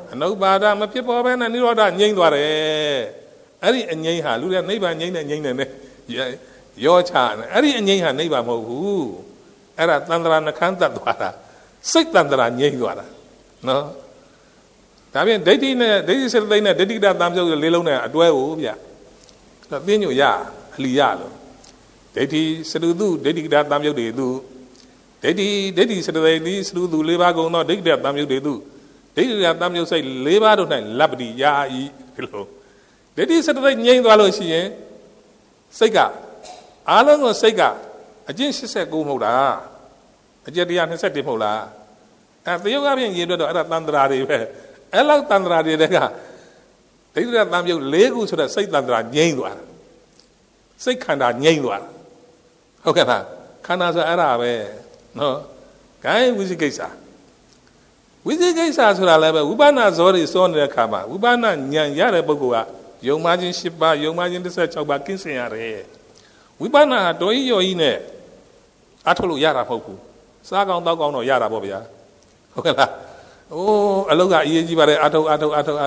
အနုပါဒမဖြစ်ပေါ်ပဲနဲ့နိရောဓငြိမ့်သွားတယ်အဲ့ဒီအငြိမ့်ဟာလူတွေနိဗ္ဗာန်ငြိမ့်တဲ့ငြိမ့်တဲ့ရောချအဲ့ဒီအငြိမ့်ဟာနိဗ္ဗာန်မဟုတ်ဘူးအဲ့ဒါတန္တရာနှခမ်းတက်သွားတာစိတ်တန္တရာငြိမ့်သွားတာနော်ဒါပြင်ဒိဋ္ဌိနဲ့ဒိဋ္ဌိစေတသိက်နဲ့ဒိဋ္ဌိကတံပြုတ်လေးလုံးနဲ့အတွဲကိုဗျသင်ညို့ရအလီရလို့ဒိဋ္ဌိစတုတုဒိဋ္ဌိကတံပြုတ်တွေသူဒိဋ္ဌိစေတသိက်ဒီစတုတု၄ပါးကုန်သောဒိဋ္ဌိကတံပြုတ်တွေသူဒိဋ္ဌိကတံပြုတ်စိတ်၄ပါးတို့၌လပ္ပတိယာဤဒီလိုဒိဋ္ဌိစေတသိက်ငြိမ့်သွားလို့ရှိရင်စိတ်ကအားလုံးကိုစိတ်ကအကျင့်89မဟုတ်လားအကျင့်121မဟုတ်လားတရုတ်အပြင်ရေးတော့အဲ့ဒါတန္တရာတွေပဲအဲ့လောက်တန္တရာတွေကဒိဋ္ဌိကတံပြုတ်၄ခုဆိုတော့စိတ်တန္တရာငြိမ့်သွားတာစိတ်ခန္ဓာငြိမ့်သွားတာဟုတ်ကဲ့လားခန္ဓာဆိုအဲ့ဒါပဲနော်ဂိုင်းဝိသိကိစ္စဆိုတာလည်းပဲဝိပဿနာဇောတွေစောနေတဲ့အခါမှာဝိပဿနာဉာဏ်ရတဲ့ပုဂ္ဂိုလ်ကယုံမှချင်း10ပါးယုံမှချင်း16ပါးကင်းစင်ရတယ်ဝိပဿနာတော်ကြီးရော်ကြီးနဲ့အထုတ်လို့ရတာမဟုတ်ဘူးစားကောင်းတောက်ကောင်းတော့ရတာပေါ့ဗျာဟုတ်ကဲ့လားအိုးအလုတ်ကအရေးကြီးပါတယ်အထုတ်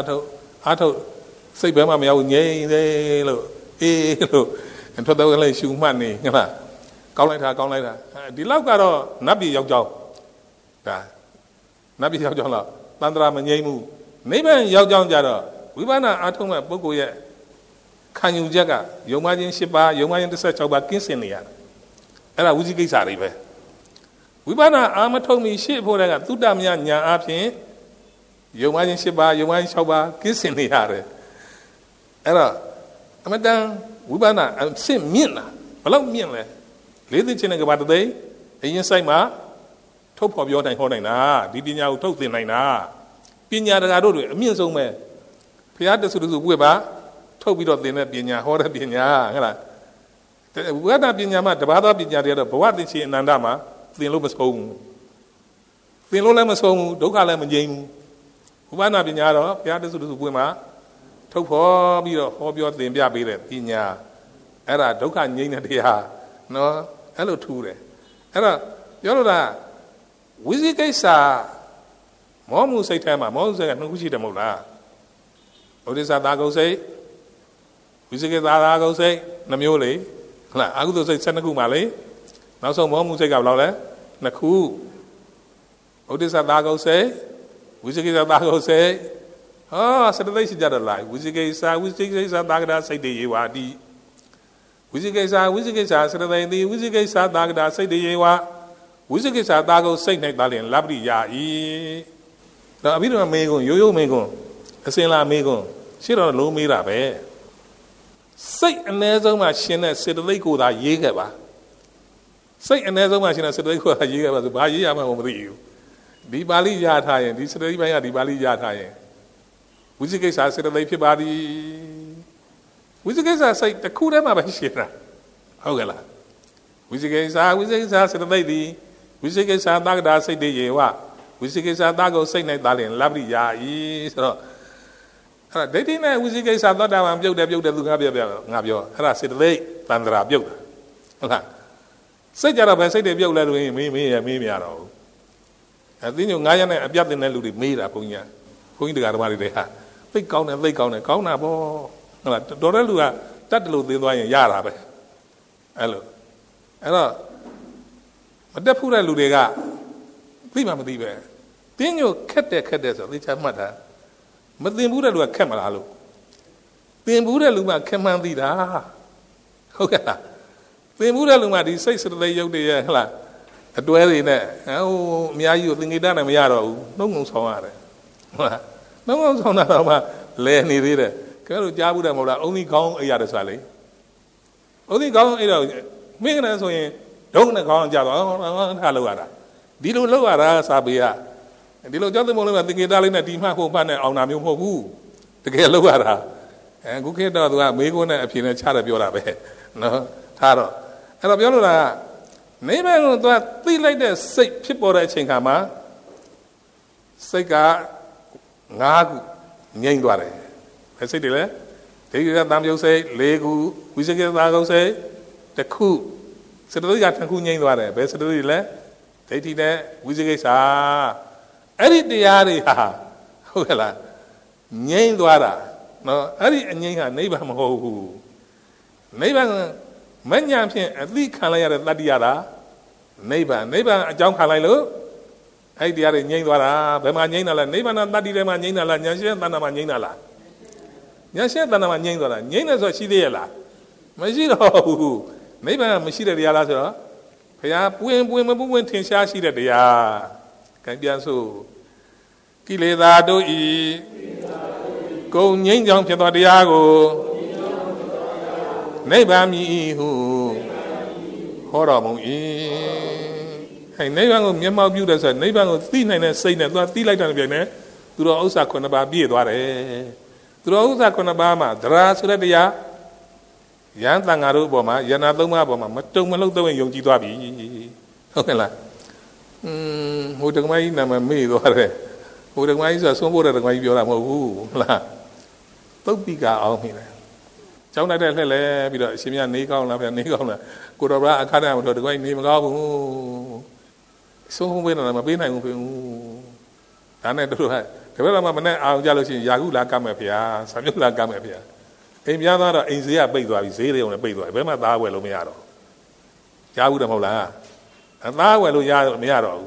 စိတ်ဘဲမှမရောက်ငြိမ့်သေးလို့အေးလို့ထွက်တော့လည်းရှူမှတ်နေဟုတ်လားကောင်းလိုက်တာဒီလောက်ကတော့နတ်ပြည်ရောက်ကြောင်းဒါနတ်ပြည်ရောက်ကြောင်းတော့တန္တရာမငြိမ့်ဘူးနိဗ္ဗာန်ရောက်ကြောင်းကြတော့ဝိပဿနာအထုတ်မဲ့ပုဂ္ဂိုလ်ရဲ့ခံယူချက်ကယုံမှချင်း10ပါးယုံမှချင်း16ပါးကင်းစင်နေရတယ်အဲ့ဒါဝိသိကိစ္စတွေပဲဝိပဿနာအာမထုတ်မီရှေ့ဖို့တဲ့ကသုတ္တမယညာအဖြစ်ယုံမှချင်း10ပါးယုံမှချင်း6ပါးကင်းစင်နေရတယ်အဲ့တော့အမတန်ဝိပဿနာအစစ်မြင့်တာဘယ်လောက်မြင့်လဲလေးသိချင်းတဲ့ကဘာတသိအရင်ဆိုင်မှာထုတ်ဖော်ပြောနိုင်ဟောနိုင်တာဒီပညာကိုထုတ်သင်နိုင်တာပညာတရားတို့တွေအမြင့်ဆုံးပဲဘုရားတဆူတဆူပွေပါထုတ်ပြီးတော့သင်တဲ့ပညာဟောတဲ့ပညာဟုတ်လားဝိပဿနာပညာမှာတပါးသောပညာတွေကတော့ဘဝသိချင်းအနန္တမှာသင်လို့မဆုံးဘူးသင်လို့လည်းမဆုံးဘူးဒုက္ခလည်းမငြိမ်းဘူးဝိပဿနာပညာတော့ဘုရားတဆူတဆူပွေမှာထုတ်ဖော်ပြီးတော့ဟောပြောသင်ပြပေးတဲ့ပညာအဲ့ဒါဒုက္ခငြိမ်းတဲ့တရားနော်အဲ့လိုထူးတယ်အဲ့တော့ပြောလို့တာဝိသိကိစ္စမောမှုစိတ်ထဲမှာမောမှုစိတ်ကနှစ်ခုရှိတယ်မဟုတ်လားဥဒိစ္စသာဂုတ်စိတ်ဝိသိကိစ္စသာဂုတ်စိတ်နှမျိုးလေဟုတ်လားအကုသိုလ်စိတ်12ခုမှလေနောက်ဆုံးမောမှုစိတ်ကဘယ်လောက်လဲ2ခုဥဒိစ္စသာဂုတ်စိတ်ဝိသိကိစ္စသာဂုတ်စိတ်စတသိက်ရှိကြတယ်လားဝိသိကိစ္စသာဂတာစိတ်တွေရေဝါတိဝိသိကိစ္စစတသိက်တိဝိသိကိစ္စသာဂတာစိတ်တွေရေဝါဝိသိကိစ္စသာဂုတ်စိတ်၌သာလျှင်လပ္ပတိယာဤတော့အဘိဓမ္မာမေကွန်းရိုးမေကွန်းအစင်လာမေကွန်းရှင်းတော့လုံးမေးတာပဲစိတ်အ ਨੇ ဆုံးမှရှင်တဲ့စေတသိက်ကိုသာရေးခဲ့ပါစိတ်အ ਨੇ ဆုံးမှရှင်တဲ့စေတသိက်ကိုသာရေးခဲ့ပါဆိုဘာရေးရမှမသိဘူးဒီပါဠိရထားရင်ဒီစေတသိက်ပိုင်းကဒီပါဠိရထားရင်ဝိသိကိစ္စစေတသိက်ဖြစ်ပါသည်ဝိသိကိစ္စစိတ်တစ်ခုတည်းမှပဲရှင်တာဟုတ်ကဲ့လားဝိသိကိစ္စစေတသိက်သည်ဝိသိကိစ္စသာဂတာစိတ်တွေရေဝဝိသိကိစ္စသာဂုတ်စိတ်၌သာလျှင်လပ္ပတိယာဤဆိုတော့အဲ့ဒါဒိဋ္ဌိနဲ့ဝိသိကိစ္စသောတာပန်ပြုတ်တယ်သူငါပြောအဲ့ဒါစေတသိက်တန္တရာပြုတ်တာဟုတ်လားစိတ်ကြတော့ပဲစိတ်တွေပြုတ်လဲလို့မေးမရတော့ဘူးအသိဉာဏ်900နဲ့အပြတ်တင်တဲ့လူတွေမေးတာဘုန်းကြီးတရားဓမ္မတွေဟာသိကောင်းတယ်ကောင်းတာပေါ့ဟုတ်လားတော်တဲ့လူကတတ်တယ်လို့သိသွားရင်ရတာပဲအဲ့တော့မတက်ဖူးတဲ့လူတွေကသိမှမသိပဲတင်းညိုခက်တယ်ဆိုသိချမှတ်တာမသိဘူးတဲ့လူကခက်မလားလို့သင်ဘူးတဲ့လူမှခက်မှန်းသိတာဟုတ်ကဲ့လားသင်ဘူးတဲ့လူမှဒီစိတ်စတသိက်ရုပ်တွေရဲ့ဟလားအတွဲတွေနဲ့အများကြီးကိုသင်္ကေတနဲ့မရတော့ဘူးနှုတ်ငုံဆောင်ရတယ်ဟုတ်လားနှုတ်ငုံဆောင်တာတော့မှလဲနေသေးတယ်ခင်ဗျားတို့ကြားဘူးတယ်မဟုတ်လားအုံဒီကောင်းအိပ်ရတယ်ဆိုတာလေအုံဒီကောင်းအိပ်တော့မင်းကလည်းဆိုရင်ဒုံနဲ့ကောင်းကြတော့ထားလောက်ရတာဒီလိုလောက်ရတာစာပေကဒီလိုကြောက်တဲ့မလို့ကသင်္ကေတလေးနဲ့ဒီမှဟိုမှနဲ့အောင်တာမျိုးမဟုတ်ဘူးတကယ်လောက်ရတာအခုခေတ်တော့သူကမေးခွန်းနဲ့အဖြေနဲ့ချတယ်ပြောတာပဲနော်ထားတော့အဲ့တော့ပြောလို့လားနိဗ္ဗာန်ကိုသူကသိလိုက်တဲ့စိတ်ဖြစ်ပေါ်တဲ့အချိန်ခါမှာစိတ်က5ခုငြိမ့်သွားတယ်ဘယ်စိတ်တွေလဲဒိဋ္ဌိကတံပြုတ်စိတ်4ခုဝိသိကိစ္စသာဂုတ်စိတ်1ခုစတသိက်က2ခုငြိမ့်သွားတယ်ဘယ်စတသိက်လဲဒိဋ္ဌိနဲ့ဝိသိကိစ္စအဲ့ဒီတရားတွေဟာဟုတ်ကဲ့လား ngây đoa ra nó ấy đi ngây hà nấy bà mà hồ nấy bà mấy nhà phiền đi khăn lại ra đi ra nấy bà trong khăn lại nữa ấy đi ra ngây đoa ra bé mà ngây nào là nấy bà nó đi ra mà ngây nào là nhà xe ta nào mà ngây nào là nhà xe ta nào mà ngây đoa là ngây nào rồi xí đi là mấy xí đâu nấy bà mấy xí đi ra rồi phải à buôn thiên xa xí đi ra cái biên số kỳ lệ ta đôi cùng những dòng phiền toái địa của nấy bà mi hu họ đó mong ý hay nấy bà người mau biểu được rồi nấy bà người tin này xây này tôi tin lại trong việc này tôi đó ấu sa con bà biết đó đấy tôi đó ấu sa con bà mà ra sửa đấy à yang tăng ngã rồi bỏ mà yang nào tông mà bỏ mà trông mà lúc tôi dùng chỉ toa bị không phải là hồi trước mấy năm mà mì rồi đấy hồi trước mấy giờ xuống vô được mấy biểu là màu là tốt bị cả ông này cháu này đây là bị đợi xem nhà ní con là phải ní con là cô đó ra khá nào mà được quay ní mà con số không biết là mà biết này không biết cái này tôi nói thế bây giờ mà mình này ao ra rồi thì giá cũng là cam ở phía sắm nhất là cam ở phía em giá đó là anh sẽ bị đuổi bị dễ rồi bị đuổi, bây mà ta quay luôn mới rồi giá cũng là một là ta quay luôn giá rồi mới rồi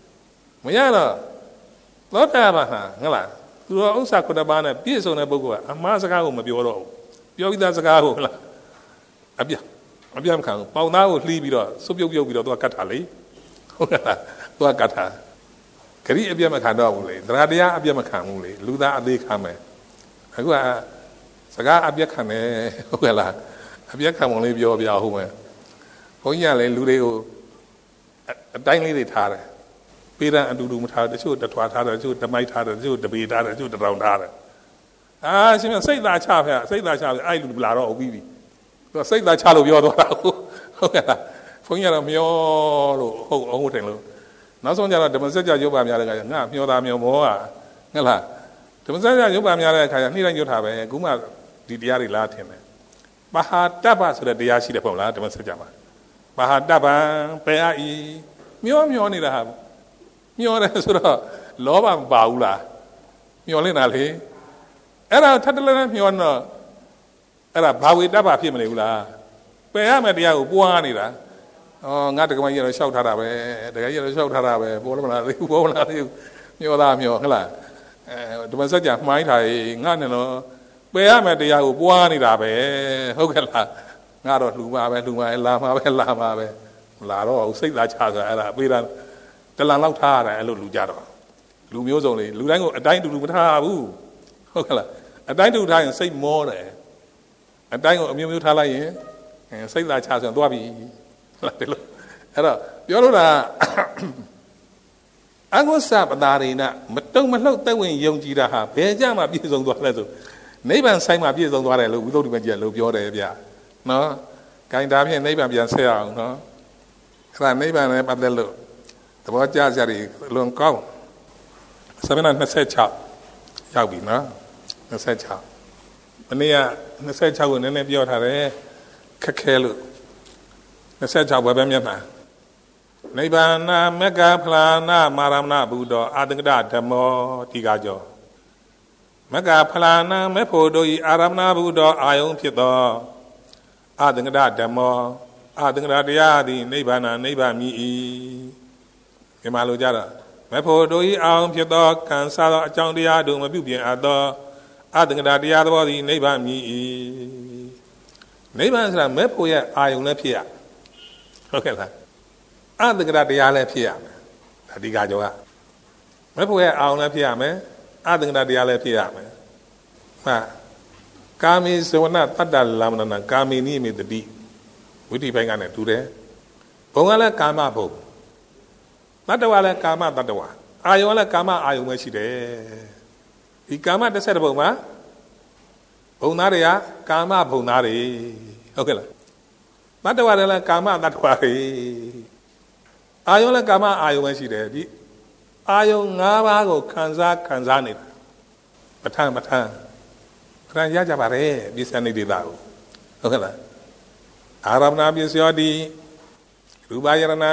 đó là mà nghe là tôi ông xã của ta bạn này biết số này bao nhiêu à mà sao không mà biểu rồi biểu cái sao không là à biết em khang bao nào li bị rồi số biểu bị rồi tôi cắt hả lấy tôi cắt hả cái gì biết mà khang đó không lấy ra đi à biết mà khang không lấy lúc đó đi khang mà cái quoi sao biết khang này không là biết khang không lấy biểu không mà có nhà lấy lúc đấy đánh lấy thì thà rồi bây giờ anh đủ một thà để chú đặt thà để chú đặt máy thà để chú đặt bì thà để chú đặt rau thà à xem xây đa cha phải ai đủ là rồi bì rồi xây đa cha rồi biểu đó không là phong nhà là biểu rồi không thành rồi nói xong giờ là để mình sẽ cho giúp bạn nhà này ngã biểu ta biểu mỏ à nghe là để mình sẽ cho giúp bạn nhà này khai ni đang giúp thà về cũng mà đi đi là thế này bà hà đáp à rồi đi xí để phong là để mình sẽ cho mà bà hà đáp à bé ai biểu này là biểu này rồi lo bằng bảo là biểu lên nào thếအဲ့ဒါထပ်တလဲမျောတော့အဲ့ဒါဘာဝေတ္တပါဖြစ်မနေဘူးလားပယ်ရမယ်တရားကိုပွားနေတာဩငါတကမကြီးတော့ရှောက်ထားတာပဲတကယ်ကြီးတော့ရှောက်ထားတာပဲပေါ်လာမလားပေါ်လာသေးဘူးမျောတာမျောဟုတ်လားဓမ္မစကြာမှိုင်းထားငါနဲ့တော့ပယ်ရမယ်တရားကိုပွားနေတာပဲဟုတ်ကဲ့လားငါတော့လှူပါပဲလာမှာပဲလာတော့စိတ်သာချဆိုအဲ့ဒါပေးတာတလန်လောက်ထားရတယ်အဲ့လိုလူကြတော့လူမျိုးစုံလေးလူတိုင်းကိုအတိုင်းတူမထားဘူးဟုတ်ကဲ့လားအတိုင်းတူထားရင်စိတ်မောတယ်အတိုင်းကိုအမျိုးမျိုးထားလိုက်ရင်စိတ်သာချဆိုသွားပြီဟုတ်တယ်လို့အဲ့တော့ပြောလို့တာအကုသပတာရိဏမတုံမလှုပ်သက်ဝင်ယုံကြည်တာဟာဘယ်ကြမှာပြည့်စုံသွားလဲဆိုနိဗ္ဗာန်ဆိုင်မှာပြည့်စုံသွားတယ်လို့ဝိသုဒ္ဓိမကျလို့ပြောတယ်ဗျနော်ဂိုင်းဒါဖြင့်နိဗ္ဗာန်ပြန်ဆက်အောင်နော်အဲ့ဒါနိဗ္ဗာန်နဲ့ပတ်သက်လို့သဘောကျစရာတွေလွန်ကောင်းစာမျက်နှာ26ရောက်ပြီနော်26မနေ့က26ကိုနည်းနည်းပြောထားတယ်ခက်ခဲလို့26ဘယ်မျက်နှာနိဗ္ဗာန်မက္ခဖလာနာမာရမဏဘုဒ္ဓအာသင်္ကတဓမ္မောတိကာကျော်မက္ခဖလာနာမေဖို့တို့ဤအာရမဏဘုဒ္ဓအာယုံဖြစ်သောအာသင်္ကတဓမ္မောအာသင်္ကတတရားသည်နိဗ္ဗာန်နိဗ္ဗာန်မြည်၏ဒီမှာလို့ကြတော့မေဖို့တို့ဤအာယုံဖြစ်သောခံစားသောအကြောင်းတရားတို့မပြုပြင်အပ်သောအာသင်္ကတတရားတော်သည်နိဗ္ဗာန်မြည်၏နိဗ္ဗာန်ဆိုတာမေဖို့ရဲ့အာယုံလည်းဖြစ်ရဟုတ်ကဲ့လားအာသင်္ကတတရားလည်းဖြစ်ရမယ်ဒါဒီကကြောကမေဖို့ရဲ့အာယုံလည်းဖြစ်ရမယ်အာသင်္ကတတရားလည်းဖြစ်ရမယ်ဟာကာမိသဝနတတ္တလာမဏကာမိနိမေတတိဝိတိပိုင်းကနဲ့တူတယ်ဘုံကလည်းကာမဘုံတတ္တဝါလည်းကာမတတ္တဝါအာယုံလည်းကာမအာယုံပဲရှိတယ်ဒီကာမတစ်ဆက်တစ်ပုံမှာဘုံသားတွေကကာမဘုံသားတွေဟုတ်ကဲ့လားတတ္တဝါလည်းကာမတတ္တဝါတွေအာယုံလည်းကာမအာယုံပဲရှိတယ်ဒီအာယုံ၅ပါးကိုခံစားနေတာပဋ္ဌာန်းရကြပါရဲ့ပြစ္ဆာနိဒေတာကိုဟုတ်ကဲ့လားအာရမဏပစ္စယောတိရူပယရဏံသ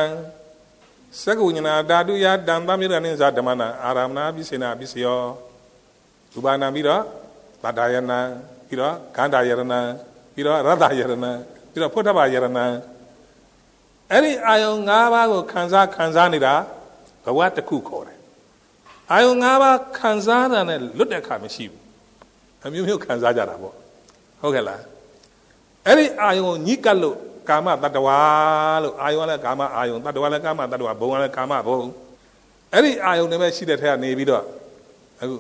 က္ကုညနာဓာတုယတံသမိရဏိဇာဓမ္မနာအာရမဏပစ္စေနာပစ္စယောရူပနာပြီးတော့သတ္တယရဏပြီးတော့ခန္ဓာယရဏပြီးတော့ရတ္တယရဏပြီးတော့ဖုဒ္ဓဘာယရဏအဲ့ဒီအာယုံ၅ပါးကိုခံစားနေတာဘဝတစ်ခုခေါ်တယ်အာယုံ၅ပါးခံစားတာနဲ့လွတ်တဲ့အခါမရှိဘူးအမျိုးမျိုးခံစားကြတာပေါ့ဟုတ်ကဲ့လားအဲ့ဒီအာယုံကိုညှိကပ်လို့ကာမတတ္တဝါလို့အာယုံလည်းကာမအာယုံတတ္တဝါလည်းကာမတတ္တဝါဘုံလည်းကာမဘုံအဲ့ဒီအာယုံတွေပဲရှိတဲ့ထက်ကနေပြီးတော့အခု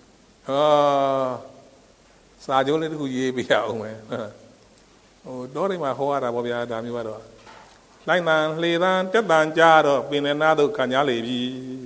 စာကြိုးလေးတစ်ခုရေးပြရအောင်မယ်ဟိုတော့ဒီမှာဟောရတာပေါ့ဗျာဒါမျိုးကတော့လိုက်တန်လှေတန်တက်တန်ကြတော့ပင်လယ်နာတို့ခံကြလေပြီ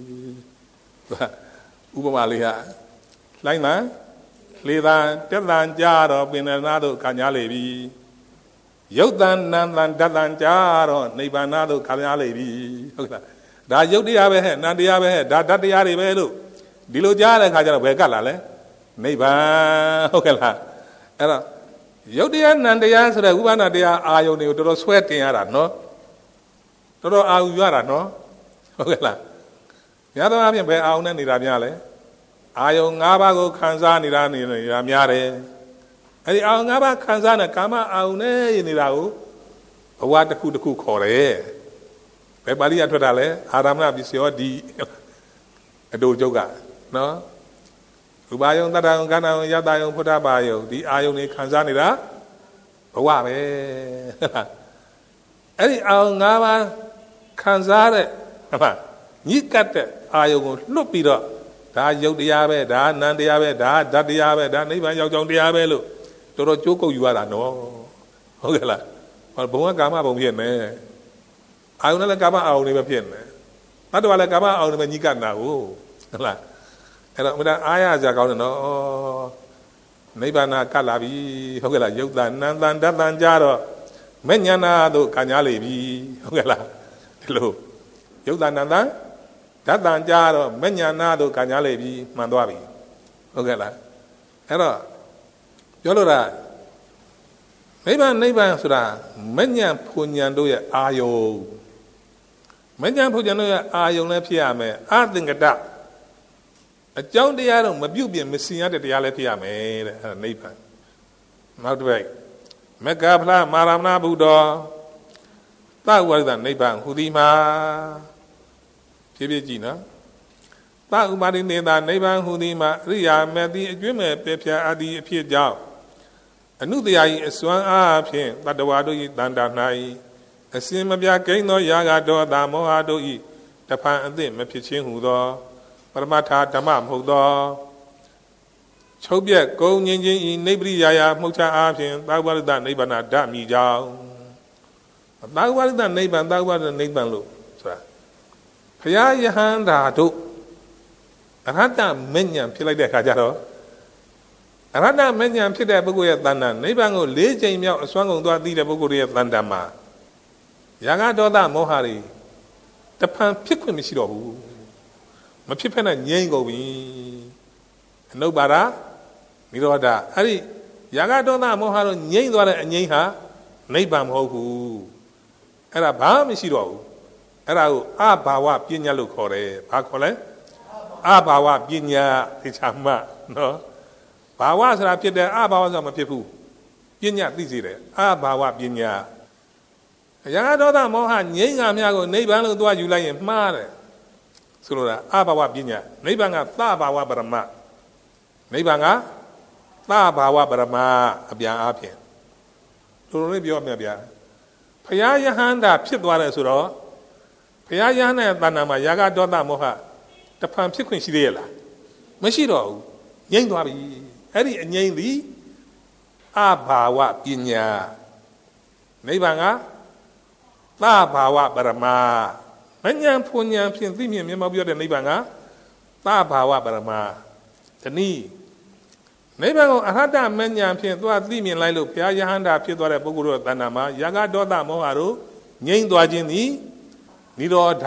ဥပမာလေးဟာလိုက်တန်လှေတန်တက်တန်ကြတော့ပင်လယ်နာတို့ခံကြလေပြီယုတ်တန်နံတန်ဓာတ်တန်ကြတော့နိဗ္ဗာန်တို့ခံကြလေပြီဟုတ်လားဒါယုတ်တရားပဲဟဲ့နံတရားပဲဟဲ့ဒါဓာတ်တရားတွေပဲလို့ဒီလိုကြားတဲ့ခါကျတော့ဘယ်ကလာလဲနိဗ္ဗာန်ဟုတ်ကဲ့လားအဲ့တော့ယုတ်တရားနံတရားဆိုတဲ့ဥပါဒတရားအာယုန်တွေကိုတော်တော်ဆွဲတင်ရတာနော်တော်တော်အာယုရတာနော်ဟုတ်ကဲ့လားများသောအားဖြင့်ဘယ်အာယုန်နဲ့နေတာများလဲအာယုန်၅ပါးကိုခံစားနေတာများတယ်အဲ့ဒီအာယုန်၅ပါးခံစားတဲ့ကာမအာယုန်နဲ့နေတာကိုဘဝတစ်ခုတစ်ခုခေါ်တယ်ဘယ်ပါဠိရထွက်တာလဲအာရမဏပစ္စယောဒီအတူကျုပ်ကနော်ရူပယုံတတ္တယုံခန္ဓာယုံယတ္တယုံဖုဒ္ဓဘာယုံဒီအာယုန်တွေခံစားနေတာဘဝပဲအဲ့ဒီအာယုန်၅ပါးခံစားတဲ့ဟုတ်ပါညှိကပ်တဲ့အာယုန်ကိုလွတ်ပြီးတော့ဒါယုတ်တရားပဲဒါနံတရားပဲဒါဓာတ်တရားပဲဒါနိဗ္ဗာန်ရောက်ကြောင်းတရားပဲလို့တော်တော်ကြိုးကုပ်ယူရတာနော်ဟုတ်ကဲ့လားဘုံကကာမဘုံဖြစ်နေအာယုန်လည်းကာမအာယုန်တွေပဲဖြစ်နေတတ္တဝါလည်းကာမအာယုန်တွေပဲညှိကပ်နေတာဟုတ်လားအဲ့တော့မတအားရစရာကောင်းတယ်နော်နိဗ္ဗာန်ကတ်လာပြီဟုတ်ကဲ့လားယုတ်တန်နံတန်ဓာတ်တန်ကြတော့မဉ္ဇဏတို့ခံကြလေပြီဟုတ်ကဲ့လားဒီလိုယုတ်တန်နံတန်ဓာတ်တန်ကြတော့မဉ္ဇဏတို့ခံကြလေပြီမှန်သွားပြီဟုတ်ကဲ့လားအဲ့တော့ပြောလို့တာနိဗ္ဗာန်ဆိုတာမဉ္ဇဉ်ဖူဉ္ဇဉ်တို့ရဲ့အာယုံမဉ္ဇဉ်ဖူဉ္ဇဉ်တို့ရဲ့အာယုံလည်းဖြစ်ရမယ်အသင်္ကတအကြောင်းတရားတော့မပြုတ်ပြင်မစင်ရတဲ့တရားလည်းဖြစ်ရမယ်တဲ့အဲ့ဒါနိဗ္ဗာန်နောက်တစ်ပတ်မက္ခဖလားမာရမဏဘုဒ္ဓသဝရဒနိဗ္ဗာန်ဟူသည်မှာဖြည်းဖြည်းကြည့်နော်သဥပါရိနေတာနိဗ္ဗာန်ဟူသည်မှာအရိယာမေတိအကျွင့်မဲ့ပေဖြာအသည်အဖြစ်ကြောင့်အနုတရာဤအစွမ်းအားဖြင့်တတ္တဝါတို့ဤတန်တာ၌အစင်မပြကိန်းသောယာဂဒေါသမောဟတို့ဤတဖန်အသည့်မဖြစ်ခြင်းဟူသောပရမတ္ထဓမ္မမဟုတ်သောချုပ်ပြက်ကုံငင်းခြင်းဤနိဗ္ဗိယယာမှုချအားဖြင့်သာဝရဒနိဗ္ဗာန်ဓာမိကြောင်းသာဝရဒနိဗ္ဗာန်သာဝရဒနိဗ္ဗာန်လို့ဆိုတာဘုရားယဟန္တာတို့အရဟတမဉ္ဇဉ်ဖြစ်လိုက်တဲ့အခါကျတော့အရဟတမဉ္ဇဉ်ဖြစ်တဲ့ပုဂ္ဂိုလ်ရဲ့တဏ္ဍာနိဗ္ဗာန်ကို၄ချိန်မြောက်အစွမ်းကုန်သွားသိတဲ့ပုဂ္ဂိုလ်ရဲ့တဏ္ဍာမှာယာဂဒေါသမောဟတွေတဖန်ဖြစ်ခွင့်မရှိတော့ဘူးမဖြစ်ဖက်နဲ့ငြိမ့်ကုန်ပြီအနုပါဒနိရောဓအဲ့ဒီယာဂဒေါသမောဟတို့ငြိမ့်သွားတဲ့အငြိမ့်ဟာနိဗ္ဗာန်မဟုတ်ဘူးအဲ့ဒါဘာမှမရှိတော့ဘူးအဲ့ဒါကိုအဘာဝပညာလို့ခေါ်တယ်ဘာခေါ်လဲအဘာဝပညာသိချာမှနော်ဘာဝဆိုတာဖြစ်တယ်အဘာဝဆိုတာမဖြစ်ဘူးပညာသိစေတယ်အဘာဝပညာယာဂဒေါသမောဟငြိမ့်ငါမြကိုနိဗ္ဗာန်လို့သွားယူလိုက်ရင်မှားတယ်ဆိုလိုတာအဘာဝပညာနိဗ္ဗာန်ကသဘာဝပရမနိဗ္ဗာန်ကသဘာဝပရမအပြန်အားဖြင့်လိုလိုလေးပြောမြတ်ဗျာဘုရားယဟန္တာဖြစ်သွားတယ်ဆိုတော့ဘုရားယဟန္တာရဲ့တဏ္ဍာမှာယာဂဒေါသမောဟတဖန်ဖြစ်ခွင့်ရှိသေးရဲ့လားမရှိတော့ဘူးငြိမ့်သွားပြီအဲ့ဒီအငြိမ့်သည်အဘာဝပညာနိဗ္ဗာန်ကသဘာဝပရမမဉ္ဇဉ်ဖူဉ္ဇဉ်ဖြင့်သိမြင်မျက်မှောက်ပြောတဲ့နိဗ္ဗာန်ကသဘာဝပရမတနည်းနိဗ္ဗာန်ကိုအရဟတမဉ္ဇဉ်ဖြင့်သွားသိမြင်လိုက်လို့ဘုရားယဟန္တာဖြစ်သွားတဲ့ပုဂ္ဂိုလ်တို့တဏ္ဍာမှာယာဂဒေါသမောဟတို့ငြိမ့်သွားခြင်းသည်နိရောဓ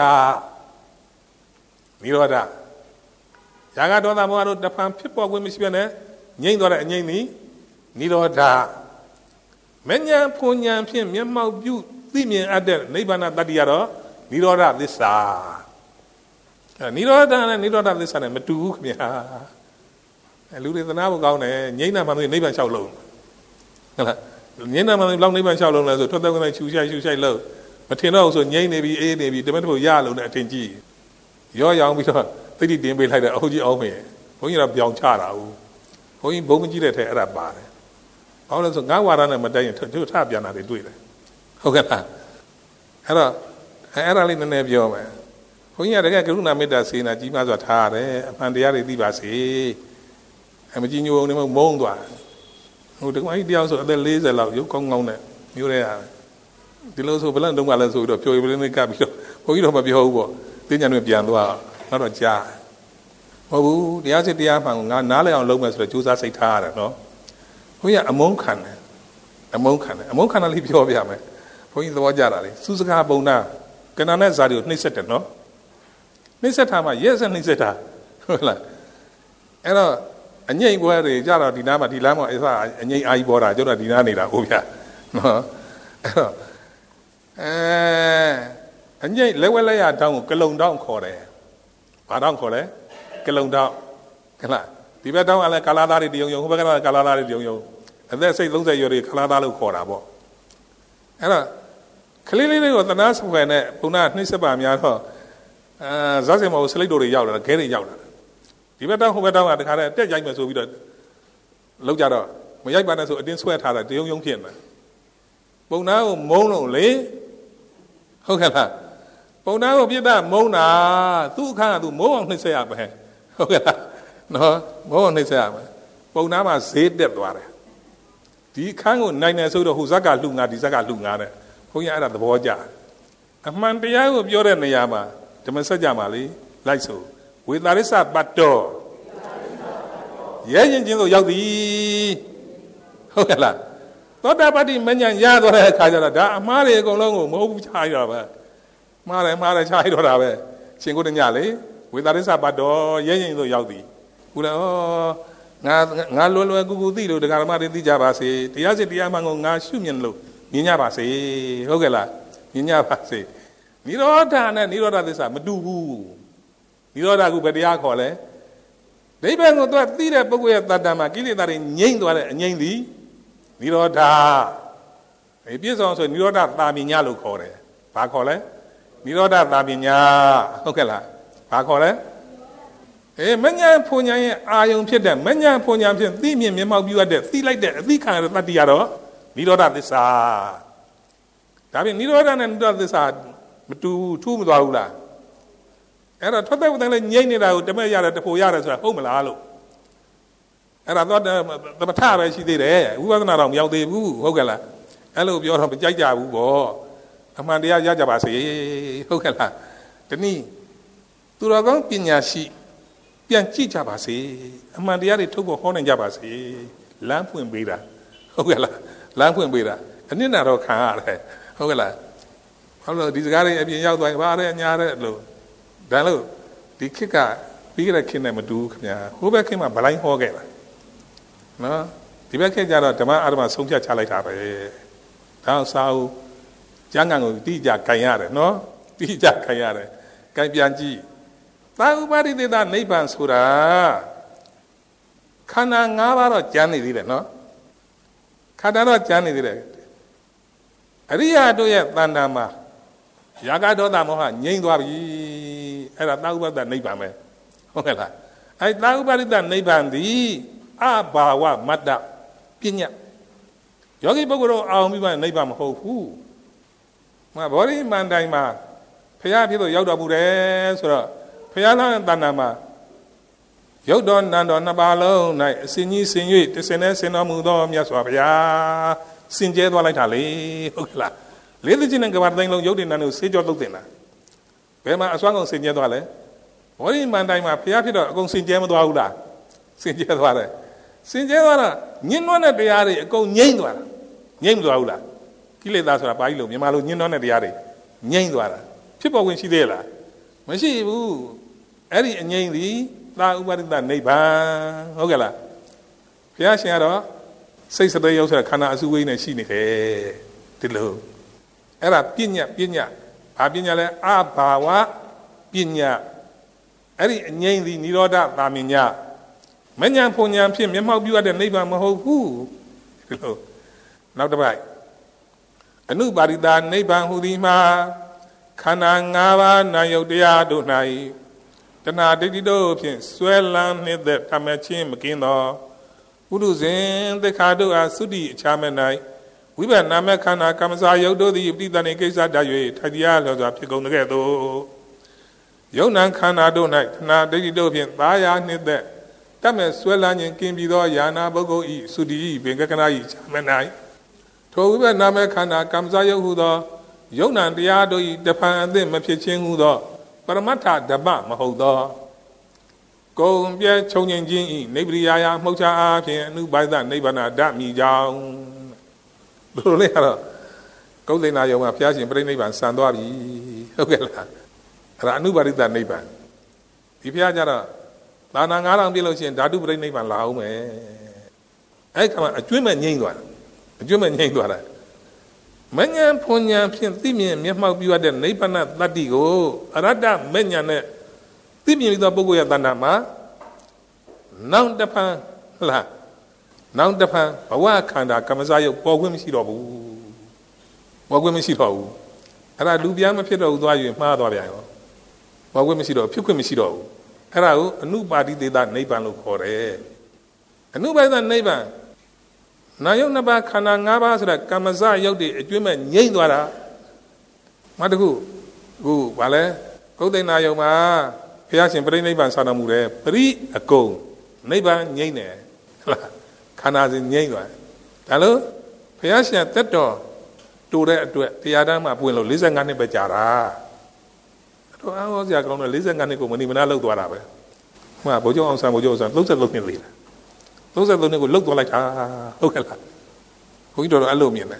ယာဂဒေါသမောဟတို့တဖန်ဖြစ်ပေါ်ခွင့်မရှိဘဲနဲ့ငြိမ့်သွားတဲ့အငြိမ့်သည်နိရောဓမဉ္ဇဉ်ဖူဉ္ဇဉ်ဖြင့်မျက်မှောက်ပြုသိမြင်အပ်တဲ့နိဗ္ဗာန်တတ္တိကတော့နိရောဓသစ္စာနိရောဓနဲ့နိရောဓသစ္စာနဲ့မတူဘူးခင်ဗျာလူတွေသနာဖို့ကောင်းတယ်ငိမ့်နာမှမသိနိဗ္ဗာန်လျှောက်လုံးဟုတ်လားငိမ့်နာမှမသိလောက်နိဗ္ဗာန်လျှောက်လုံးလဲဆိုထွက်တဲ့ကနေချူဆိုင်လို့မထင်တော့ဆိုငိမ့်နေပြီအေးနေပြီတမန်တော်ရလုံးနဲ့အထင်ကြီးရောရောင်ပြီးတော့သိတိတင်ပေးလိုက်တဲ့အဟုတ်ကြီးအောင်မယ်ဘုန်းကြီးတော့ပြောင်ချတာဟုတ်ဘုန်းကြီးဘုံမကြီးတဲ့ထဲအဲ့ဒါပါတယ်ဘာလို့လဲဆိုငါဝါဒနဲ့မတိုက်ရင်တို့ထပြန်တာတွေတွေ့တယ်ဟုတ်ကဲ့လားအဲ့တော့အဲ့ဒါလေးနည်းနည်းပြောမယ်ဘုန်းကြီးကတကယ်ကရုဏာမေတ္တာစေနာကြီးမားစွာထားရတယ်အမှန်တရားတွေသိပါစေအမကြီးညိုအောင်နေမုန်းသွားဟိုတကွာကြီးတယောက်ဆိုအသက်40လောက်ရုပ်ကောင်းကောင်းနဲ့မျိုးရဲရတယ်ဒီလိုဆိုဘလန့်တုံးကလည်းဆိုပြီးတော့ဖြိုပြင်းနေကပ်ပြီးတော့ဘုန်းကြီးတော့မပြောဘူးပေါ့သိညာတွေပြန်သွားတော့ကြားမဟုတ်ဘူးတရားစစ်တရားမှန်ကိုငါနားလည်အောင်လုပ်မယ်ဆိုတော့ကြိုးစားစိတ်ထားရတယ်နော်ဘုန်းကြီးကအမုန်းခံတယ်အမုန်းခံတာလေးပြောပြမယ်ဘုန်းကြီးသဘောကျတာလေစူးစကားပုံနာကဏ္ဍနဲ့ဇာတိကိုနှိမ့်ဆက်တယ်နော်နှိမ့်ဆက်ထားမှရက်ဆက်နှိမ့်ဆက်တာဟုတ်လားအဲ့တော့အငိမ့်ပွဲတွေကြတော့ဒီနားမှာဒီလမ်းမှာအစအငိမ့်အာကြီးပေါ်တာကျတော့ဒီနားနေတာဟုတ်ဗျာနော်အဲ့တော့အငိမ့်လက်ဝဲလက်ရတောင်းကိုကလုံတောင်းခေါ်တယ်ဘာတောင်းခေါ်လဲကလုံတောင်းဟုတ်လားဒီဘက်တောင်းကလည်းကာလာသားတွေတယုံယုံဟိုဘက်ကလည်းကာလာသားတွေတယုံယုံအသက်စိတ်30ရွယ်တွေကာလာသားလို့ခေါ်တာပေါ့အဲ့တော့ကလေးလေးတွေကိုသနာစဖွယ်နဲ့ဘုရားနှိမ့်ဆက်ပါများတော့ဇာတ်စင်မောစလိတ်တို့တွေရောက်လာခဲတွေရောက်လာဒီဘက်တောင်းဟိုဘက်တောင်းကတခါတည်းတက်ရိုက်မယ်ဆိုပြီးတော့လောက်ကြတော့မရိုက်ပါနဲ့ဆိုအတင်းဆွဲထားတာတယုံယုံဖြစ်နေပုံနာကိုမုန်းလို့လေဟုတ်ကဲ့လားပုံနာကိုပြစ်တာမုန်းတာသူ့အခါကသူမုန်းအောင်နှိမ့်ဆက်ရမယ်ဟုတ်ကဲ့လားနော်မုန်းအောင်နှိမ့်ဆက်ရမယ်ပုံနာမှာဈေးတက်သွားတယ်ဒီခန်းကိုနိုင်နေဆိုတော့ဟိုဇက်ကလှူငါဒီဇက်ကလှူငါတဲ့ဘုန်းကြီးအဲ့ဒါသဘောကျအမှန်တရားကိုပြောတဲ့နေရာမှာဓမ္မစကြာမှာလေလိုက်ဆိုဝေသာရစ္ဆပတ်တော်ရဲရင်ချင်းတို့ရောက်သည်ဟုတ်ကဲ့လားသောတာပတ္တိမဉ္ဇဉ်ရသွားတဲ့အခါကျတော့ဒါအမှားတွေအကုန်လုံးကိုမဟုတ်ဘူးချားရတာပဲမှားတယ်ချားရတော့တာပဲရှင်ကိုတညလေဝေသာရစ္ဆပတ်တော်ရဲရင်တို့ရောက်သည်ခုလည်းငါလွယ်ကူကူသိလို့ဒကာဓမ္မတွေသိကြပါစေတရားစစ်တရားမှန်ကိုငါရှုမြင်လို့မြင်ကြပါစေဟုတ်ကဲ့လားမြင်ကြပါစေနိရောဓနဲ့နိရောဓသစ္စာမတူဘူးနိရောဓကဘယ်တရားခေါ်လဲနိဗ္ဗာန်ကိုသူကသိတဲ့ပုဂ္ဂိုလ်ရဲ့တဏ္ဍာမှာကိလေသာတွေငြိမ့်သွားတဲ့အငြိမ့်သည်နိရောဓပြည့်စုံဆိုနိရောဓသာမညာလို့ခေါ်တယ်ဘာခေါ်လဲနိရောဓသာမညာဟုတ်ကဲ့လားဘာခေါ်လဲမဉ္ဇဉ်ဖွဉ္ဇဉ်ရဲ့အာယုံဖြစ်တဲ့မဉ္ဇဉ်ဖွဉ္ဇဉ်ဖြစ်သိမြင်မျက်မှောက်ပြုရတဲ့သိလိုက်တဲ့အသိခံရတဲ့တတ္တိကတော့နိရောဓသစ္စာဒါပြင်နိရောဓနဲ့နိရောဓသစ္စာမတူဘူးထူးမသွားဘူးလားအဲ့တော့ထွက်တဲ့ဝတ္တလည်းငြိမ့်နေတာကိုတမက်ရတယ်တဖို့ရတယ်ဆိုတာဟုတ်မလားလို့အဲ့ဒါတော့သမထပဲရှိသေးတယ်ဝိပဿနာတော့မရောက်သေးဘူးဟုတ်ကဲ့လားအဲ့လိုပြောတော့မကြိုက်ကြဘူးပေါ့အမှန်တရားရကြပါစေဟုတ်ကဲ့လားဒီနည်းသူတော်ကောင်းပညာရှိပြန်ကြည့်ကြပါစေအမှန်တရားတွေထုတ်ဖို့ဟောနိုင်ကြပါစေလမ်းဖွင့်ပေးတာဟုတ်ကဲ့လားလမ်းဖွင့်ပေးတာအနစ်နာတော့ခံရတယ်ဟုတ်ကဲ့လားဟုတ်လို့ဒီစကားတွေအပြင်ရောက်သွားရင်ဗါရဲညာရဲလို့ဒါလို့ဒီခေတ်ကပြီးခဲ့တဲ့ခေတ်နဲ့မတူဘူးခင်ဗျာဟိုဘက်ခေတ်မှာဗလိုင်းဟောခဲ့တာနော်ဒီဘက်ခေတ်ကျတော့ဓမ္မအာဓမ္မဆုံးဖြတ်ချလိုက်တာပဲဒါအောင်စာအုပ်ကျမ်းဂန်ကိုတိကျခံရတယ်နော်တိကျခံရတယ်ခံပြန်ကြည့်သာဥပါရိသေသနိဗ္ဗာန်ဆိုတာခန္ဓာ၅ပါးတော့ကျမ်းနေသေးတယ်နော်ခန္ဓာတော့ကျမ်းနေသေးတယ်အရိယာတို့ရဲ့တဏ္ဍာမှာရာဂဒေါသမောဟငြိမ့်သွားပြီအဲ့ဒါသာဥပါရိသနိဗ္ဗာန်ပဲဟုတ်ကဲ့လားအဲ့သာဥပါရိသနိဗ္ဗာန်သည်အဘာဝမတ္တပညာယောဂီပုဂ္ဂိုလ်တို့အောင်ပြီးမှနိဗ္ဗာန်မဟုတ်ဘူးဘောဓိမန္တိုင်မှာဖရာဖြစ်လို့ရောက်တော်မူတယ်ဆိုတော့ဖရာလောင်းတဏ္ဍာမှာရုပ်တော်နံတော်နှစ်ပါးလုံး၌အစဉ်ကြီးဆင်၍တစင်နဲ့ဆင်တော်မူသောမြတ်စွာဘုရားစင်ကြဲသွားလိုက်တာလေဟုတ်ကဲ့လားလေးသိချင်းနဲ့ကဘာတိုင်းလုံးရုပ်တည်နံတို့ဆေးကြောသုတ်တင်တာဘယ်မှာအစွမ်းကုန်စင်ကြဲသွားလဲဘောဓိမန္တိုင်မှာဖရာဖြစ်တော့အကုန်စင်ကြဲမသွားဘူးလားစင်ကြဲသွားတယ်စင်ကြဲသွားတာညှင်းနှွမ်းတဲ့တရားတွေအကုန်ငြိမ့်သွားတာငြိမ့်မသွားဘူးလားကိလေသာဆိုတာဘာကြီးလို့မြန်မာလိုညှင်းနှွမ်းတဲ့တရားတွေငြိမ့်သွားတာဖြစ်ပေါ်ဝင်ရှိသေးလားမရှိဘူးအဲ့ဒီအငြိမ့်သည်သာဥပါရိသနိဗ္ဗာန်ဟုတ်ကဲ့လားဘုရားရှင်ကတော့စိတ်စတဲ့ရောက်ဆိုတဲ့ခန္ဓာအစုဝေးနဲ့ရှိနေတယ်ဒီလိုအဲ့ဒါပညာဘာပညာလဲအဘာဝပညာအဲ့ဒီအငြိမ့်သည်និရောဓသာမညာမဉ္ဇဉ်ဖုန်ဉဏ်ဖြင့်မျက်မှောက်ပြုရတဲ့နိဗ္ဗာန်မဟုတ်ဘူးဒီလိုနောက်တစ်ပိုက်အနုပါရိတာနိဗ္ဗာန်ဟူသည်မှာခန္ဓာ၅ပါးနာယုတ်တရားတို့၌တဏှာဒိဋ္ဌိတို့ဖြင့်ဆွဲလန်းနှင့်သက်တမချင်းမကင်းသောပုရုဇဉ်သက္ခာတို့အားသုတိအခြားမဲ့၌ဝိပဿနာမဲ့ခန္ဓာကမ္မစာယုတ်တို့သည်ပိဋကနိကိစ္စတတ်၍ထိုက်တရားလျော်စွာဖြစ်ကုန်တဲ့ကဲ့သို့ယုံနာခန္ဓာတို့၌တဏှာဒိဋ္ဌိတို့ဖြင့်သာယာနှင့်သက်တမဲ့ဆွဲလန်းခြင်းကင်းပြီးသောယာနာပုဂ္ဂိုလ်ဤသုတိဘင်္ဂကနာဤအခြားမဲ့၌ထိုဝိပဿနာမဲ့ခန္ဓာကမ္မစာယုတ်ဟူသောယုံနာတရားတို့ဤတဖန်အသည့်မဖြစ်ခြင်းဟူသောပရမတ္ထဓမ္မမဟုတ်သောကုံပြဲချုံငင်ခြင်းဤနိဗ္ဗရိယာယမှုတ်ချအားဖြင့်အနုပါဒနိဗ္ဗာန်ဓာတ်မိကြောင်းဘယ်လိုလဲတော့ကုသိဏယုံမှာဘုရားရှင်ပြိဋိနိဗ္ဗာန်ဆံသွားပြီဟုတ်ကဲ့လားအဲ့ဒါအနုပါဒနိဗ္ဗာန်ဒီဘုရားကျတော့သာနာ9000ပြည့်လို့ရှိရင်ဓာတုပြိဋိနိဗ္ဗာန်လာအောင်မယ်အဲ့ခါမှာအကျွင့်မဲ့ငြိမ့်သွားတာအကျွင့်မဲ့ငြိမ့်သွားတာမဉ္ဇဉ်ဖုန်ဉဏ်ဖြင့်သိမြင်မျက်မှောက်ပြုရတဲ့နိဗ္ဗာန်တတ္တိကိုအရတ္တမဉ္ဇဉ်နဲ့သိမြင်ပြီးသောပုဂ္ဂိုလ်ရဲ့တဏ္ဍာမှာနောက်တစ်ဖန်လားနောက်တစ်ဖန်ဘဝခန္ဓာကမ္မဇယုတ်ပေါ်ခွင့်မရှိတော့ဘူးပေါ်ခွင့်မရှိတော့ဘူးအဲ့ဒါလူပြားမဖြစ်တော့ဘူးသွားရင်မှားသွားပြန်ရောပေါ်ခွင့်မရှိတော့ဖြစ်ခွင့်မရှိတော့ဘူးအဲ့ဒါကိုအနုပါတိသေသနိဗ္ဗာန်လို့ခေါ်တယ်အနုပါတိနိဗ္ဗာန်နာယုတ်နှစ်ပါးခန္ဓာ၅ပါးဆိုတာကမ္မဇယုတ်တွေအကျွင့်မဲ့ငြိမ့်သွားတာမတခုခုဗာလဲကုသိဏယုံမှာဘုရားရှင်ပြိဋိနိဗ္ဗာန်ဆံတော်မူတယ်ပရိအကုန်နိဗ္ဗာန်ငြိမ့်တယ်ဟုတ်လားခန္ဓာစဉ်ငြိမ့်သွားဒါလို့ဘုရားရှင်တက်တော်တူတဲ့အတွက်တရားတမ်းမှာပွင့်လို့45နှစ်ပဲကြာတာတော့အော်စရာကောင်းတော့45နှစ်ကိုမဏိမနာလောက်သွားတာပဲဟိုကဘုရားအောင်ဆံဘုရားအောင်ဆံ33နှစ်လေးလား33နှစ်ကိုလုတ်သွားလိုက်တာဟုတ်ကဲ့လားဘုန်းကြီးတော်အဲ့လိုမြင်တယ်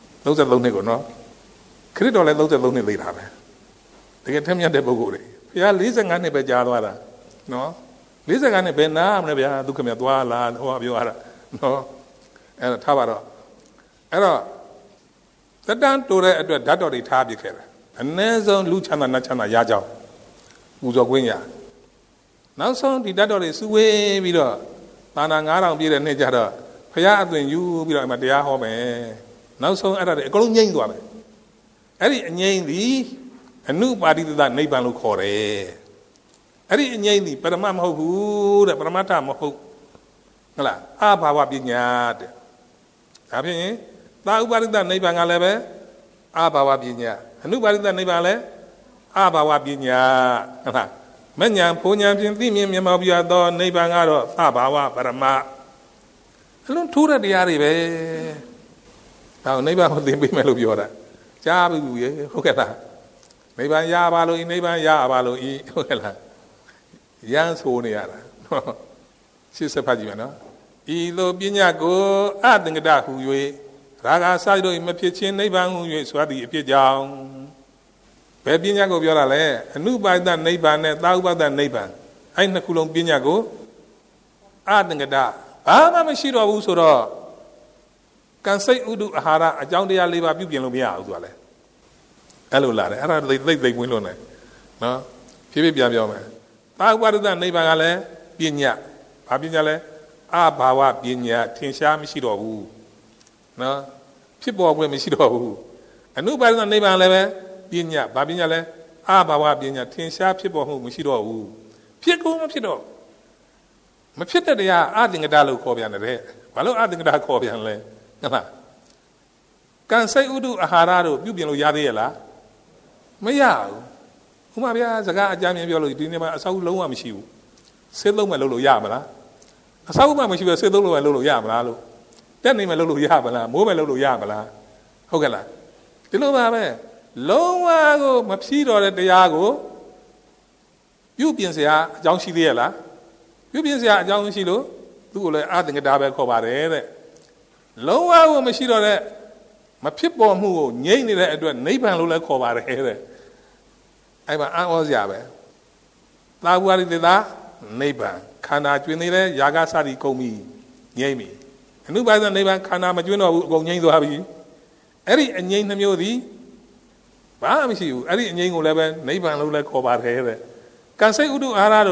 33နှစ်ကိုနော်ခရစ်တော်လည်း33နှစ်သေးတာပဲတကယ်ထက်မြတ်တဲ့ပုဂ္ဂိုလ်တွေဘုရား45နှစ်ပဲကြာသွားတာနော်45နှစ်ပဲနားမလဲဗျာဒုက္ခမြတ်သွားလာဟောပြောရတာနော်အဲ့ဒါထားပါတော့အဲ့တော့တတန်းတိုတဲ့အတွက်ဓာတ်တော်တွေထားပြခဲ့တယ်အ ਨੇ ဆုံးလူချမ်းသာနတ်ချမ်းသာရကြအောင်ပူဇော်ခွင့်ရနောက်ဆုံးဒီဓာတ်တော်တွေစုဝေးပြီးတော့သာနာ9000ပြည့်တဲ့နေ့ကျတော့ဘုရားအသွင်ယူပြီးတော့အမှတရားဟောမယ်နောက်ဆုံးအဲ့ဒါတွေအကုန်လုံးငြိမ့်သွားမယ်အဲ့ဒီအငြိမ့်သည်အနုပါတိတ္တနိဗ္ဗာန်လို့ခေါ်တယ်အဲ့ဒီအငြိမ့်သည်ပရမတ်မဟုတ်ဘူးတဲ့ပရမတ္ထမဟုတ်ဟုတ်လားအဘာဝပညာတဲ့ဒါဖြင့်သာဥပါရိတနိဗ္ဗာန်ကလည်းပဲအဘာဝပညာအနုပါရိတနိဗ္ဗာန်လည်းအဘာဝပညာဟုတ်လားမဉ္ဇဉ်ဖုန်ဉဏ်ဖြင့်သိမြင်မျက်မှောက်ပြုသောနိဗ္ဗာန်ကတော့သဘာဝပရမအလုံးထူးတဲ့တရားတွေပဲဒါနိဗ္ဗာန်ကိုသင်ပေးမယ်လို့ပြောတာကြားပြီရေဟုတ်ကဲ့လားနိဗ္ဗာန်ရပါလို့နိဗ္ဗာန်ရပါလို့ဟုတ်ကဲ့လားရမ်းဆိုနေရတာရှင်းစဖတ်ကြည့်မယ်နော်ဤသို့ပညာကိုအသင်္ကတဟူ၍ရာဂစာတို့မဖြစ်ခြင်းနိဗ္ဗာန်ဟူ၍ဆိုသည်အဖြစ်ကြောင့်ဘယ်ပညာကိုပြောတာလဲအနုပါဒနိဗ္ဗာန်နဲ့သာဥပါဒနိဗ္ဗာန်အဲ့နှစ်ခုလုံးပညာကိုအသင်္ကတဘာမှမရှိတော့ဘူးဆိုတော့ကံစိတ်ဥဒုအာဟာရအကြောင်းတရား၄ပါးပြုပြင်လို့မရဘူးဆိုတာလေအဲ့လိုလာတယ်အဲ့ဒါသိဝင်လို့နေနော်ဖြည်းဖြည်းပြန်ပြောမယ်သာဥပါဒနိဗ္ဗာန်ကလည်းပညာဘာပညာလဲအဘာဝပညာထင်ရှားမရှိတော့ဘူးနော်ဖြစ်ပေါ်ခွင့်မရှိတော့ဘူးအနုပါဒနိဗ္ဗာန်လည်းပဲပညာဘာပညာလဲအဘာဝပညာထင်ရှားဖြစ်ပေါ်မှုမရှိတော့ဘူးဖြစ်ကုန်မဖြစ်တော့မဖြစ်တဲ့တရားအသင်္ကတလို့ခေါ်ပြန်တယ်ဘာလို့အသင်္ကတခေါ်ပြန်လဲဟုတ်လားကံစိတ်ဥဒုအာဟာရတို့ပြုပြင်လို့ရသေးရဲ့လားမရဘူးဥမာဗျာစကားအကြမ်းမြင်ပြောလို့ဒီနေ့မှာအဆောက်အဦလုံးဝမရှိဘူးစေသုံးမဲ့လုပ်လို့ရမလားအဆောက်အဦမှမရှိဘူးစေသုံးလို့ပဲလုပ်လို့ရမလားလို့တက်နေမဲ့လုပ်လို့ရမလားမိုးမဲ့လုပ်လို့ရမလားဟုတ်ကဲ့လားဒီလိုပါပဲလုံးဝကိုမဖြီးတော့တဲ့တရားကိုပြုပြင်စရာအကြောင်းရှိသေးရဲ့လားပြုပြင်စရာအကြောင်းရှိလို့သူ့ကိုလည်းအသင်္ကတပဲခေါ်ပါတယ်တဲ့လုံးဝကိုမရှိတော့တဲ့မဖြစ်ပေါ်မှုကိုငြိမ့်နေတဲ့အတွက်နိဗ္ဗာန်လို့လည်းခေါ်ပါတယ်တဲ့အဲ့မှာအံ့ဩစရာပဲသာဝရိသေသာနိဗ္ဗာန်ခန္ဓာကျွင်းနေတဲ့ယာဂစသည်ကုန်ပြီငြိမ့်ပြီအနုပါဒနိဗ္ဗာန်ခန္ဓာမကျွင်းတော့ဘူးအကုန်ငြိမ့်သွားပြီအဲ့ဒီအငြိမ့်နှမျိုးသည်ဘာမှမရှိဘူးအဲ့ဒီအငြိမ့်ကိုလည်းပဲနိဗ္ဗာန်လို့လည်းခေါ်ပါတယ်တဲ့ကံစိတ်ဥဒုအာဟာရတို့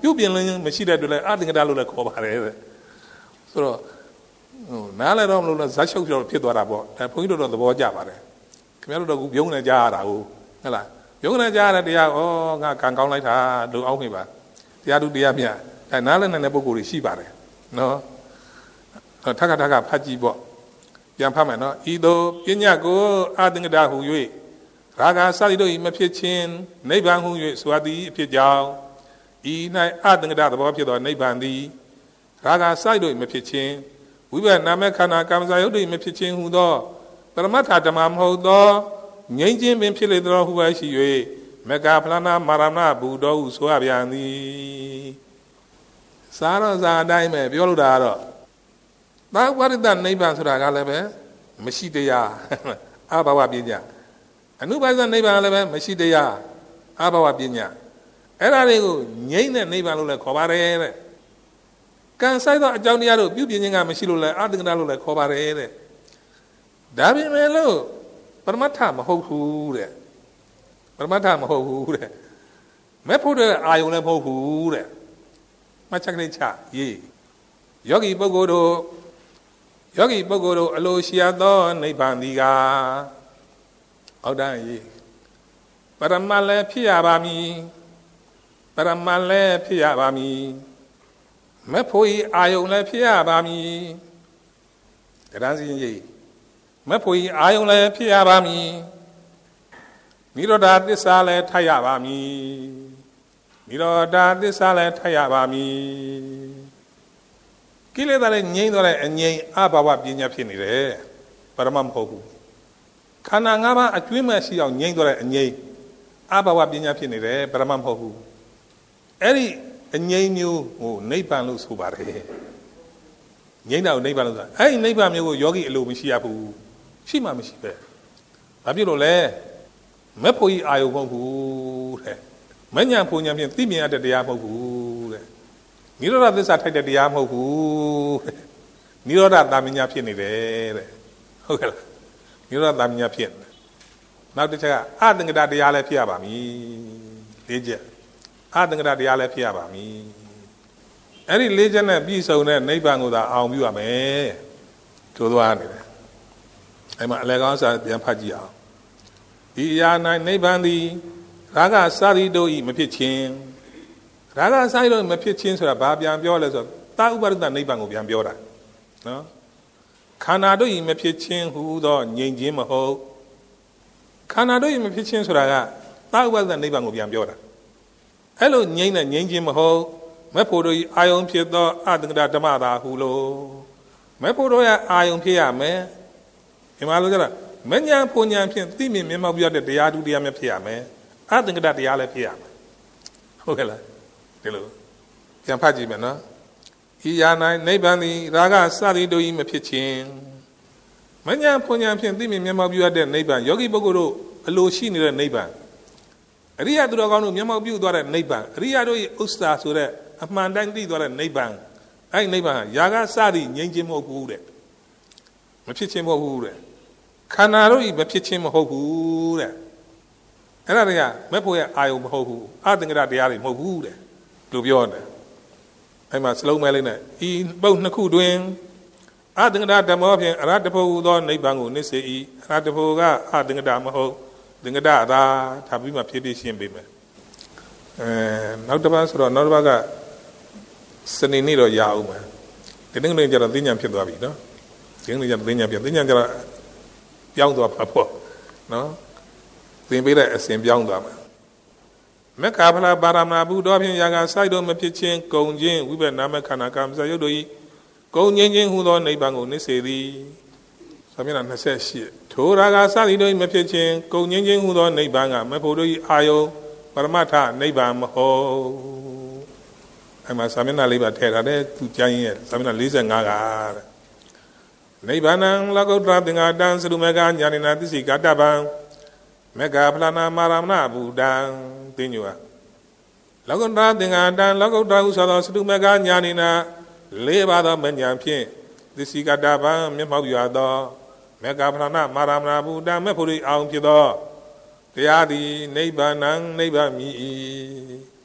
ပြုတ်ပြင်လင်းမရှိတဲ့အတွက်လည်းအသင်္ကတလို့လည်းခေါ်ပါတယ်တဲ့ဆိုတော့နားလည်းတော့မလို့ဇက်ရှုပ်တော့ဖြစ်သွားတာပေါ့ဘုန်းကြီးတို့တော့သဘောကျပါတယ်ခင်ဗျားတို့တော့ပြုံးနေကြရတာဟုတ်လားပြုံးနေကြရတဲ့တရားငါကံကောင်းလိုက်တာလို့အောက်မိပါတရားသူတရားမြတ်နားလည်းနေတဲ့ပုဂ္ဂိုလ်တွေရှိပါတယ်နော်ထပ်ခါဖတ်ကြည့်ပေါ့ပြန်ဖတ်မယ်နော်ဤသို့ပညာကိုအသင်္ကတဟူ၍ရာဂစသည်တို့၏မဖြစ်ခြင်းနိဗ္ဗာန်ဟူ၍ဆိုသည်အဖြစ်ကြောင့်ဤ၌အသင်္ကတသဘောဖြစ်သောနိဗ္ဗာန်သည်ရာဂစသည်တို့၏မဖြစ်ခြင်းဝိပဿနာမဲ့ခန္ဓာကာမစာယုတ်တို့၏မဖြစ်ခြင်းဟူသောပရမတ္ထဓမ္မမဟုတ်သောငြိမ်းခြင်းပင်ဖြစ်လေသောဟုပဲရှိ၍မက္ခဖလနာမာရမဘူတော်ဟုဆိုရပြန်သည်စာတော့စာအတိုင်းပဲပြောလို့တာကတော့သာဝရဒနိဗ္ဗာန်ဆိုတာကလည်းပဲမရှိတရားအဘဝပညာအနုပါဒနိဗ္ဗာန်လည်းပဲမရှိတရားအဘဝပညာအဲ့ဒါတွေကိုငြိမ့်တဲ့နိဗ္ဗာန်လို့လည်းခေါ်ပါတယ်တဲ့ကံဆိုင်သောအကြောင်းတရားတို့ပြုပြင်ခြင်းကမရှိလို့လည်းအသင်္ကတလို့လည်းခေါ်ပါတယ်တဲ့ဒါပေမဲ့လို့ပရမတ္ထမဟုတ်ဘူးတဲ့ပရမတ္ထမဟုတ်ဘူးတဲ့မဲ့ဖို့တဲ့အာယုံလည်းမဟုတ်ဘူးတဲ့မှတ်ချက်ကလေးချရေးယောဂီပုဂ္ဂိုလ်တို့အလိုရှိသောနိဗ္ဗာန်ဒီကအောက်တန်းရေးပရမတ်လည်းဖြစ်ရပါမည်ပရမတ်လည်းဖြစ်ရပါမည်မဲ့ဖို့ဤအာယုံလည်းဖြစ်ရပါမည်တရားစီရင်ရေးမဲ့ဖို့ဤအာယုံလည်းဖြစ်ရပါမည်နိရောဓသစ္စာလည်းထိုက်ရပါမည်နိရောဓသစ္စာလည်းထိုက်ရပါမည်ကိလေသာလည်းငြိမ်းသွားတဲ့အငြိမ်းအဘဝပညာဖြစ်နေတယ်ပရမတ်မဟုတ်ဘူးခန္ဓာ၅ပါးအကျွင်းမဲ့ရှိအောင်ငြိမ်းသွားတဲ့အငြိမ်းအဘဝပညာဖြစ်နေတယ်ပရမတ်မဟုတ်ဘူးအဲ့ဒီအငြိမ်းမျိုးနိဗ္ဗာန်လို့ဆိုပါတယ်ငြိမ်းတာကိုနိဗ္ဗာန်လို့ဆိုတာအဲ့ဒီနိဗ္ဗာန်မျိုးကိုယောဂီအလိုမရှိရဘူးရှိမှမရှိပဲဘာဖြစ်လို့လဲမဲ့ဖို့ကြီးအာယုံမဟုတ်ဘူးတဲ့မဉ္ဇဉ်ဖုန်ဉ္ဇဉ်ဖြင့်သိမြင်ရတဲ့တရားမဟုတ်ဘူးတဲ့နိရောဓသစ္စာထိုက်တဲ့တရားမဟုတ်ဘူးတဲ့နိရောဓသာမညာဖြစ်နေတယ်တဲ့ဟုတ်ကဲ့လားနိရောဓသာမညာဖြစ်နေနောက်တစ်ချက်ကအသင်္ကတတရားလည်းဖြစ်ရပါမည်၄ချက်အသင်္ကတတရားလည်းဖြစ်ရပါမည်အဲ့ဒီ၄ချက်နဲ့ပြည့်စုံတဲ့နိဗ္ဗာန်ကိုသာအောင်ပြုရမယ်ထိုးသွားနေတယ်အဲ့မှာအလယ်ကောင်းစာပြန်ဖတ်ကြည့်အောင်ဒီအရာ၌နိဗ္ဗာန်သည်ရာဂစာရီတို့ဤမဖြစ်ခြင်းရာဂစာရီတို့မဖြစ်ခြင်းဆိုတာဘာပြန်ပြောလဲဆိုတော့သာဥပါဒတနိဗ္ဗာန်ကိုပြန်ပြောတာနော်ခန္ဓာတို့ဤမဖြစ်ခြင်းဟူသောငြိမ်ခြင်းမဟုတ်ခန္ဓာတို့ဤမဖြစ်ခြင်းဆိုတာကသာဥပါဒတနိဗ္ဗာန်ကိုပြန်ပြောတာအဲ့လိုငြိမ်တဲ့ငြိမ်ခြင်းမဟုတ်မဲ့ဖို့တို့ဤအာယုံဖြစ်သောအသင်္ကတဓမ္မသာဟုလို့မဲ့ဖို့တို့ရဲ့အာယုံဖြစ်ရမယ်ဒီမှာလို့ကြတာမဉ္ဇဉ်ဖုန်ဉ္ဇဉ်ဖြင့်သိမြင်မျက်မှောက်ပြတဲ့တရားတူတရားများဖြစ်ရမယ်အသင်္ကတတရားလည်းဖြစ်ရမယ်ဟုတ်ကဲ့လားဒီလိုပြန်ဖတ်ကြည့်မယ်နော်ဤယာ၌နိဗ္ဗာန်သည်ရာဂစသည်တို့ဤမဖြစ်ခြင်းမဉ္ဇဉ်ဖုန်ဉ္ဇဉ်ဖြင့်သိမြင်မျက်မှောက်ပြတဲ့နိဗ္ဗာန်ယောဂီပုဂ္ဂိုလ်တို့အလိုရှိနေတဲ့နိဗ္ဗာန်အရိယသူတော်ကောင်းတို့မျက်မှောက်ပြုသွားတဲ့နိဗ္ဗာန်အရိယတို့ရဲ့ဥစ္စာဆိုတဲ့အမှန်တိုင်းသိသွားတဲ့နိဗ္ဗာန်အဲ့ဒီနိဗ္ဗာန်ရာဂစသည်ငြိမ်းခြင်းမဟုတ်ဘူးတဲ့မဖြစ်ခြင်းမဟုတ်ဘူးတဲ့ခန္ဓာတို့ဤမဖြစ်ခြင်းမဟုတ်ဘူးတဲ့အဲ့ဒါတွေကမဲ့ဖို့ရဲ့အာယုံမဟုတ်ဘူးအသင်္ကတတရားတွေမဟုတ်ဘူးတဲ့သူပြောတယ်အဲ့မှာစလုံးမဲလေးနဲ့ဤပုတ်နှစ်ခုတွင်အသင်္ကတဓမ္မောဖြင့်အရဟတဖို့ဟူသောနိဗ္ဗာန်ကိုနစ်စေ၏အရဟတဖို့ကအသင်္ကတမဟုတ်သင်္ကတသာထားပြီးမှဖြည်းဖြည်းရှင်းပေးမယ်နောက်တစ်ပတ်ဆိုတော့နောက်တစ်ပတ်ကစနေနေ့တော့ရအောင်မယ်ဒီနေ့ကျတော့သိဉာဏ်ဖြစ်သွားပြီနော်ဒီနေ့ကျတော့သိဉာဏ်ကျတော့ပြောင်းသွားပါပေါ့နော်သင်ပေးတဲ့အစဉ်ပြောင်းသွားမှာမက္ခဖလားပါရမဘုဒ္ဓဖြင့်ယာကစိုက်တော်မဖြစ်ခြင်းကုံခြင်းဝိပဿနာမခန္ဓာကာမစရုပ်တို့ဤကုံငြိမ်းခြင်းဟူသောနိဗ္ဗာန်ကိုနစ်စေသည်သမဏ28ထိုရာဂစသည်တို့မဖြစ်ခြင်းကုံငြိမ်းခြင်းဟူသောနိဗ္ဗာန်ကမဖို့တို့ဤအာယုပရမတ္ထနိဗ္ဗာန်မဟုတ်အဲ့မှာသမဏလေးပါထည့်ထားတယ်သူကျမ်းရဲ့သမဏ45ကတဲ့နိဗ္ဗာန်လကုတ္တရသင်္ဃတံသရုမေကညာနိနာသစ္စိကတဗံမေဃဖလနာမာရမဏဘူတံသိညွာလောကုတ္တရသင်္ဃတံလောကုတ္တရဟုဆိုသောသရုမေကညာနိနာ၄ပါးသောမဉ္ဇဉ်ဖြင့်သစ္စိကတဗံမျက်မှောက်ရသောမေဃဖလနာမာရမဏဘူတံမေဖို့ရိအောင်ဖြစ်သောတရားသည်နိဗ္ဗာန်နိဗ္ဗာန်မြည်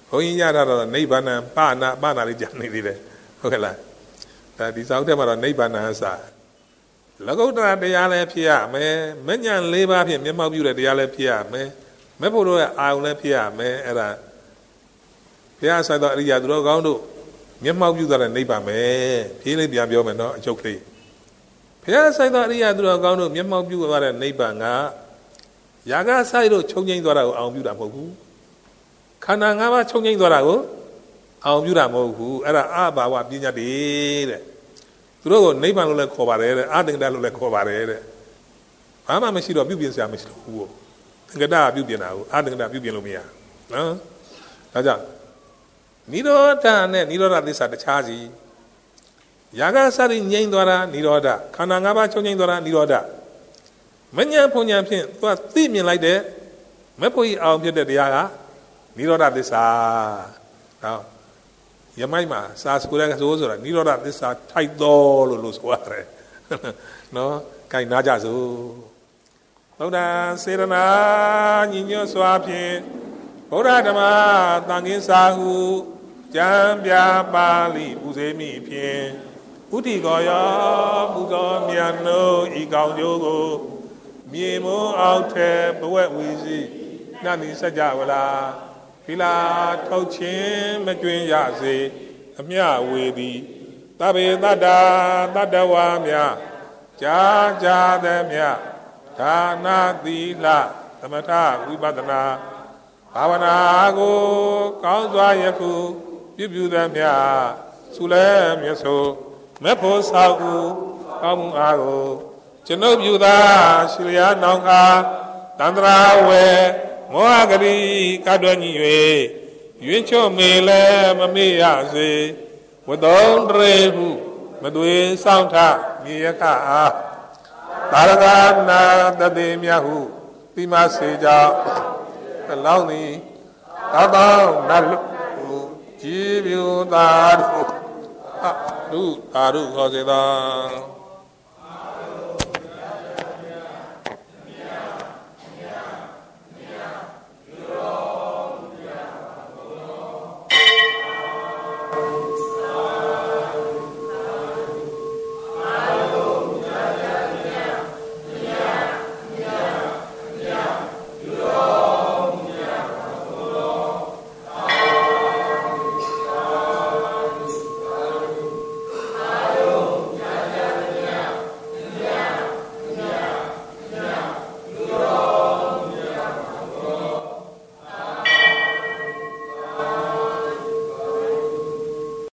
ဘုန်းကြီးရတာတော့နိဗ္ဗာန်ပါဏလေးကြာနေသေးတယ်ဟုတ်ကဲ့လားဒါဒီစာအုပ်ထဲမှာတော့နိဗ္ဗာန်အစာလောကုတ္တရာတရားလည်းဖြစ်ရမယ်မဉ္ဇဉ်၄ပါးဖြင့်မျက်မှောက်ပြုတဲ့တရားလည်းဖြစ်ရမယ်မဲ့ဖို့တို့ရဲ့အာယုံလည်းဖြစ်ရမယ်အဲ့ဒါဘုရားဆိုင်သောအရိယာသူတော်ကောင်းတို့မျက်မှောက်ပြုတဲ့နိဗ္ဗာန်ပဲဖြေးလေးပြန်ပြောမယ်နော်အချုပ်ကလေးဘုရားဆိုင်သောအရိယာသူတော်ကောင်းတို့မျက်မှောက်ပြုသွားတဲ့နိဗ္ဗာန်ကယာကဆိုင်တို့ချုပ်ငိမ့်သွားတာကိုအောင်ပြုတာမဟုတ်ဘူးခန္ဓာ၅ပါးချုပ်ငိမ့်သွားတာကိုအောင်ပြုတာမဟုတ်ဘူးအဲ့ဒါအဘာဝပညာတည်းတဲ့သူတို့ကိုနိဗ္ဗာန်လို့လည်းခေါ်ပါတယ်တဲ့အသင်္ကတလို့လည်းခေါ်ပါတယ်တဲ့ဘာမှမရှိတော့ပြုပြင်စရာမရှိတော့ဘူးသင်္ကတကပြုပြင်တာကိုအသင်္ကတပြုပြင်လို့မရနော်ဒါကြောင့်နိရောဓနဲ့နိရောဓသစ္စာတခြားစီယာကစရိငြိမ့်သွားတာနိရောဓခန္ဓာ၅ပါးချုပ်ငြိမ့်သွားတာနိရောဓမဉ္ဇဉ်ဖုန်ဉ္ဇဉ်ဖြင့်သူကသိမြင်လိုက်တဲ့မဲ့ဖို့အောင်ဖြစ်တဲ့တရားကနိရောဓသစ္စာဟောယမိုက်မှာစာဆိုတဲ့ဆိုတာနိရောဓသစ္စာထိုက်တော်လို့ဆိုရတယ်နော်ကြိုင်နာကြစို့ဗုဒ္ဓစေရနာညီညွတ်စွာဖြင့်ဗုဒ္ဓဓမ္မသံဃင်းစာဟုကြံပြပါဠိပူဇေမိဖြင့်ဥတီကောယောပူဇော်မြတ်နိုးဤကောင်းကျိုးကိုမြေမုံအောက်ထဲဘဝဝီစီနတ်နိစကြဝလာဖိလာထုတ်ခြင်းမကျွင်းရစေအမြဝေသည်သဗ္ဗေတတ္တာတတ္တဝါများကြာကြာသည်မြဒါနာသီလသမထဝိပဿနာဘာဝနာကိုကောင်းစွာယခုပြုသည်မြဆုလဲမြတ်ဆိုမဲ့ဖို့ဆောက်ဦးကောင်းမှုအားကိုကျွန်ုပ်ပြုသာရှိလျာနောင်ခါတန္တရာဝေမောဟဂရိကတွယ်ညီ၍ရွင်ချွတ်မေလဲမမေ့ရစေဝတုံတရေဟုမသွေဆောင်ထမြေယခအားသာရကနာတတိမြတ်ဟုတိမစေကြောင့်လောင်းသည်သာတောင်းနတ်လူကြည်ပြူသာတို့အာရုခေါ်စေသော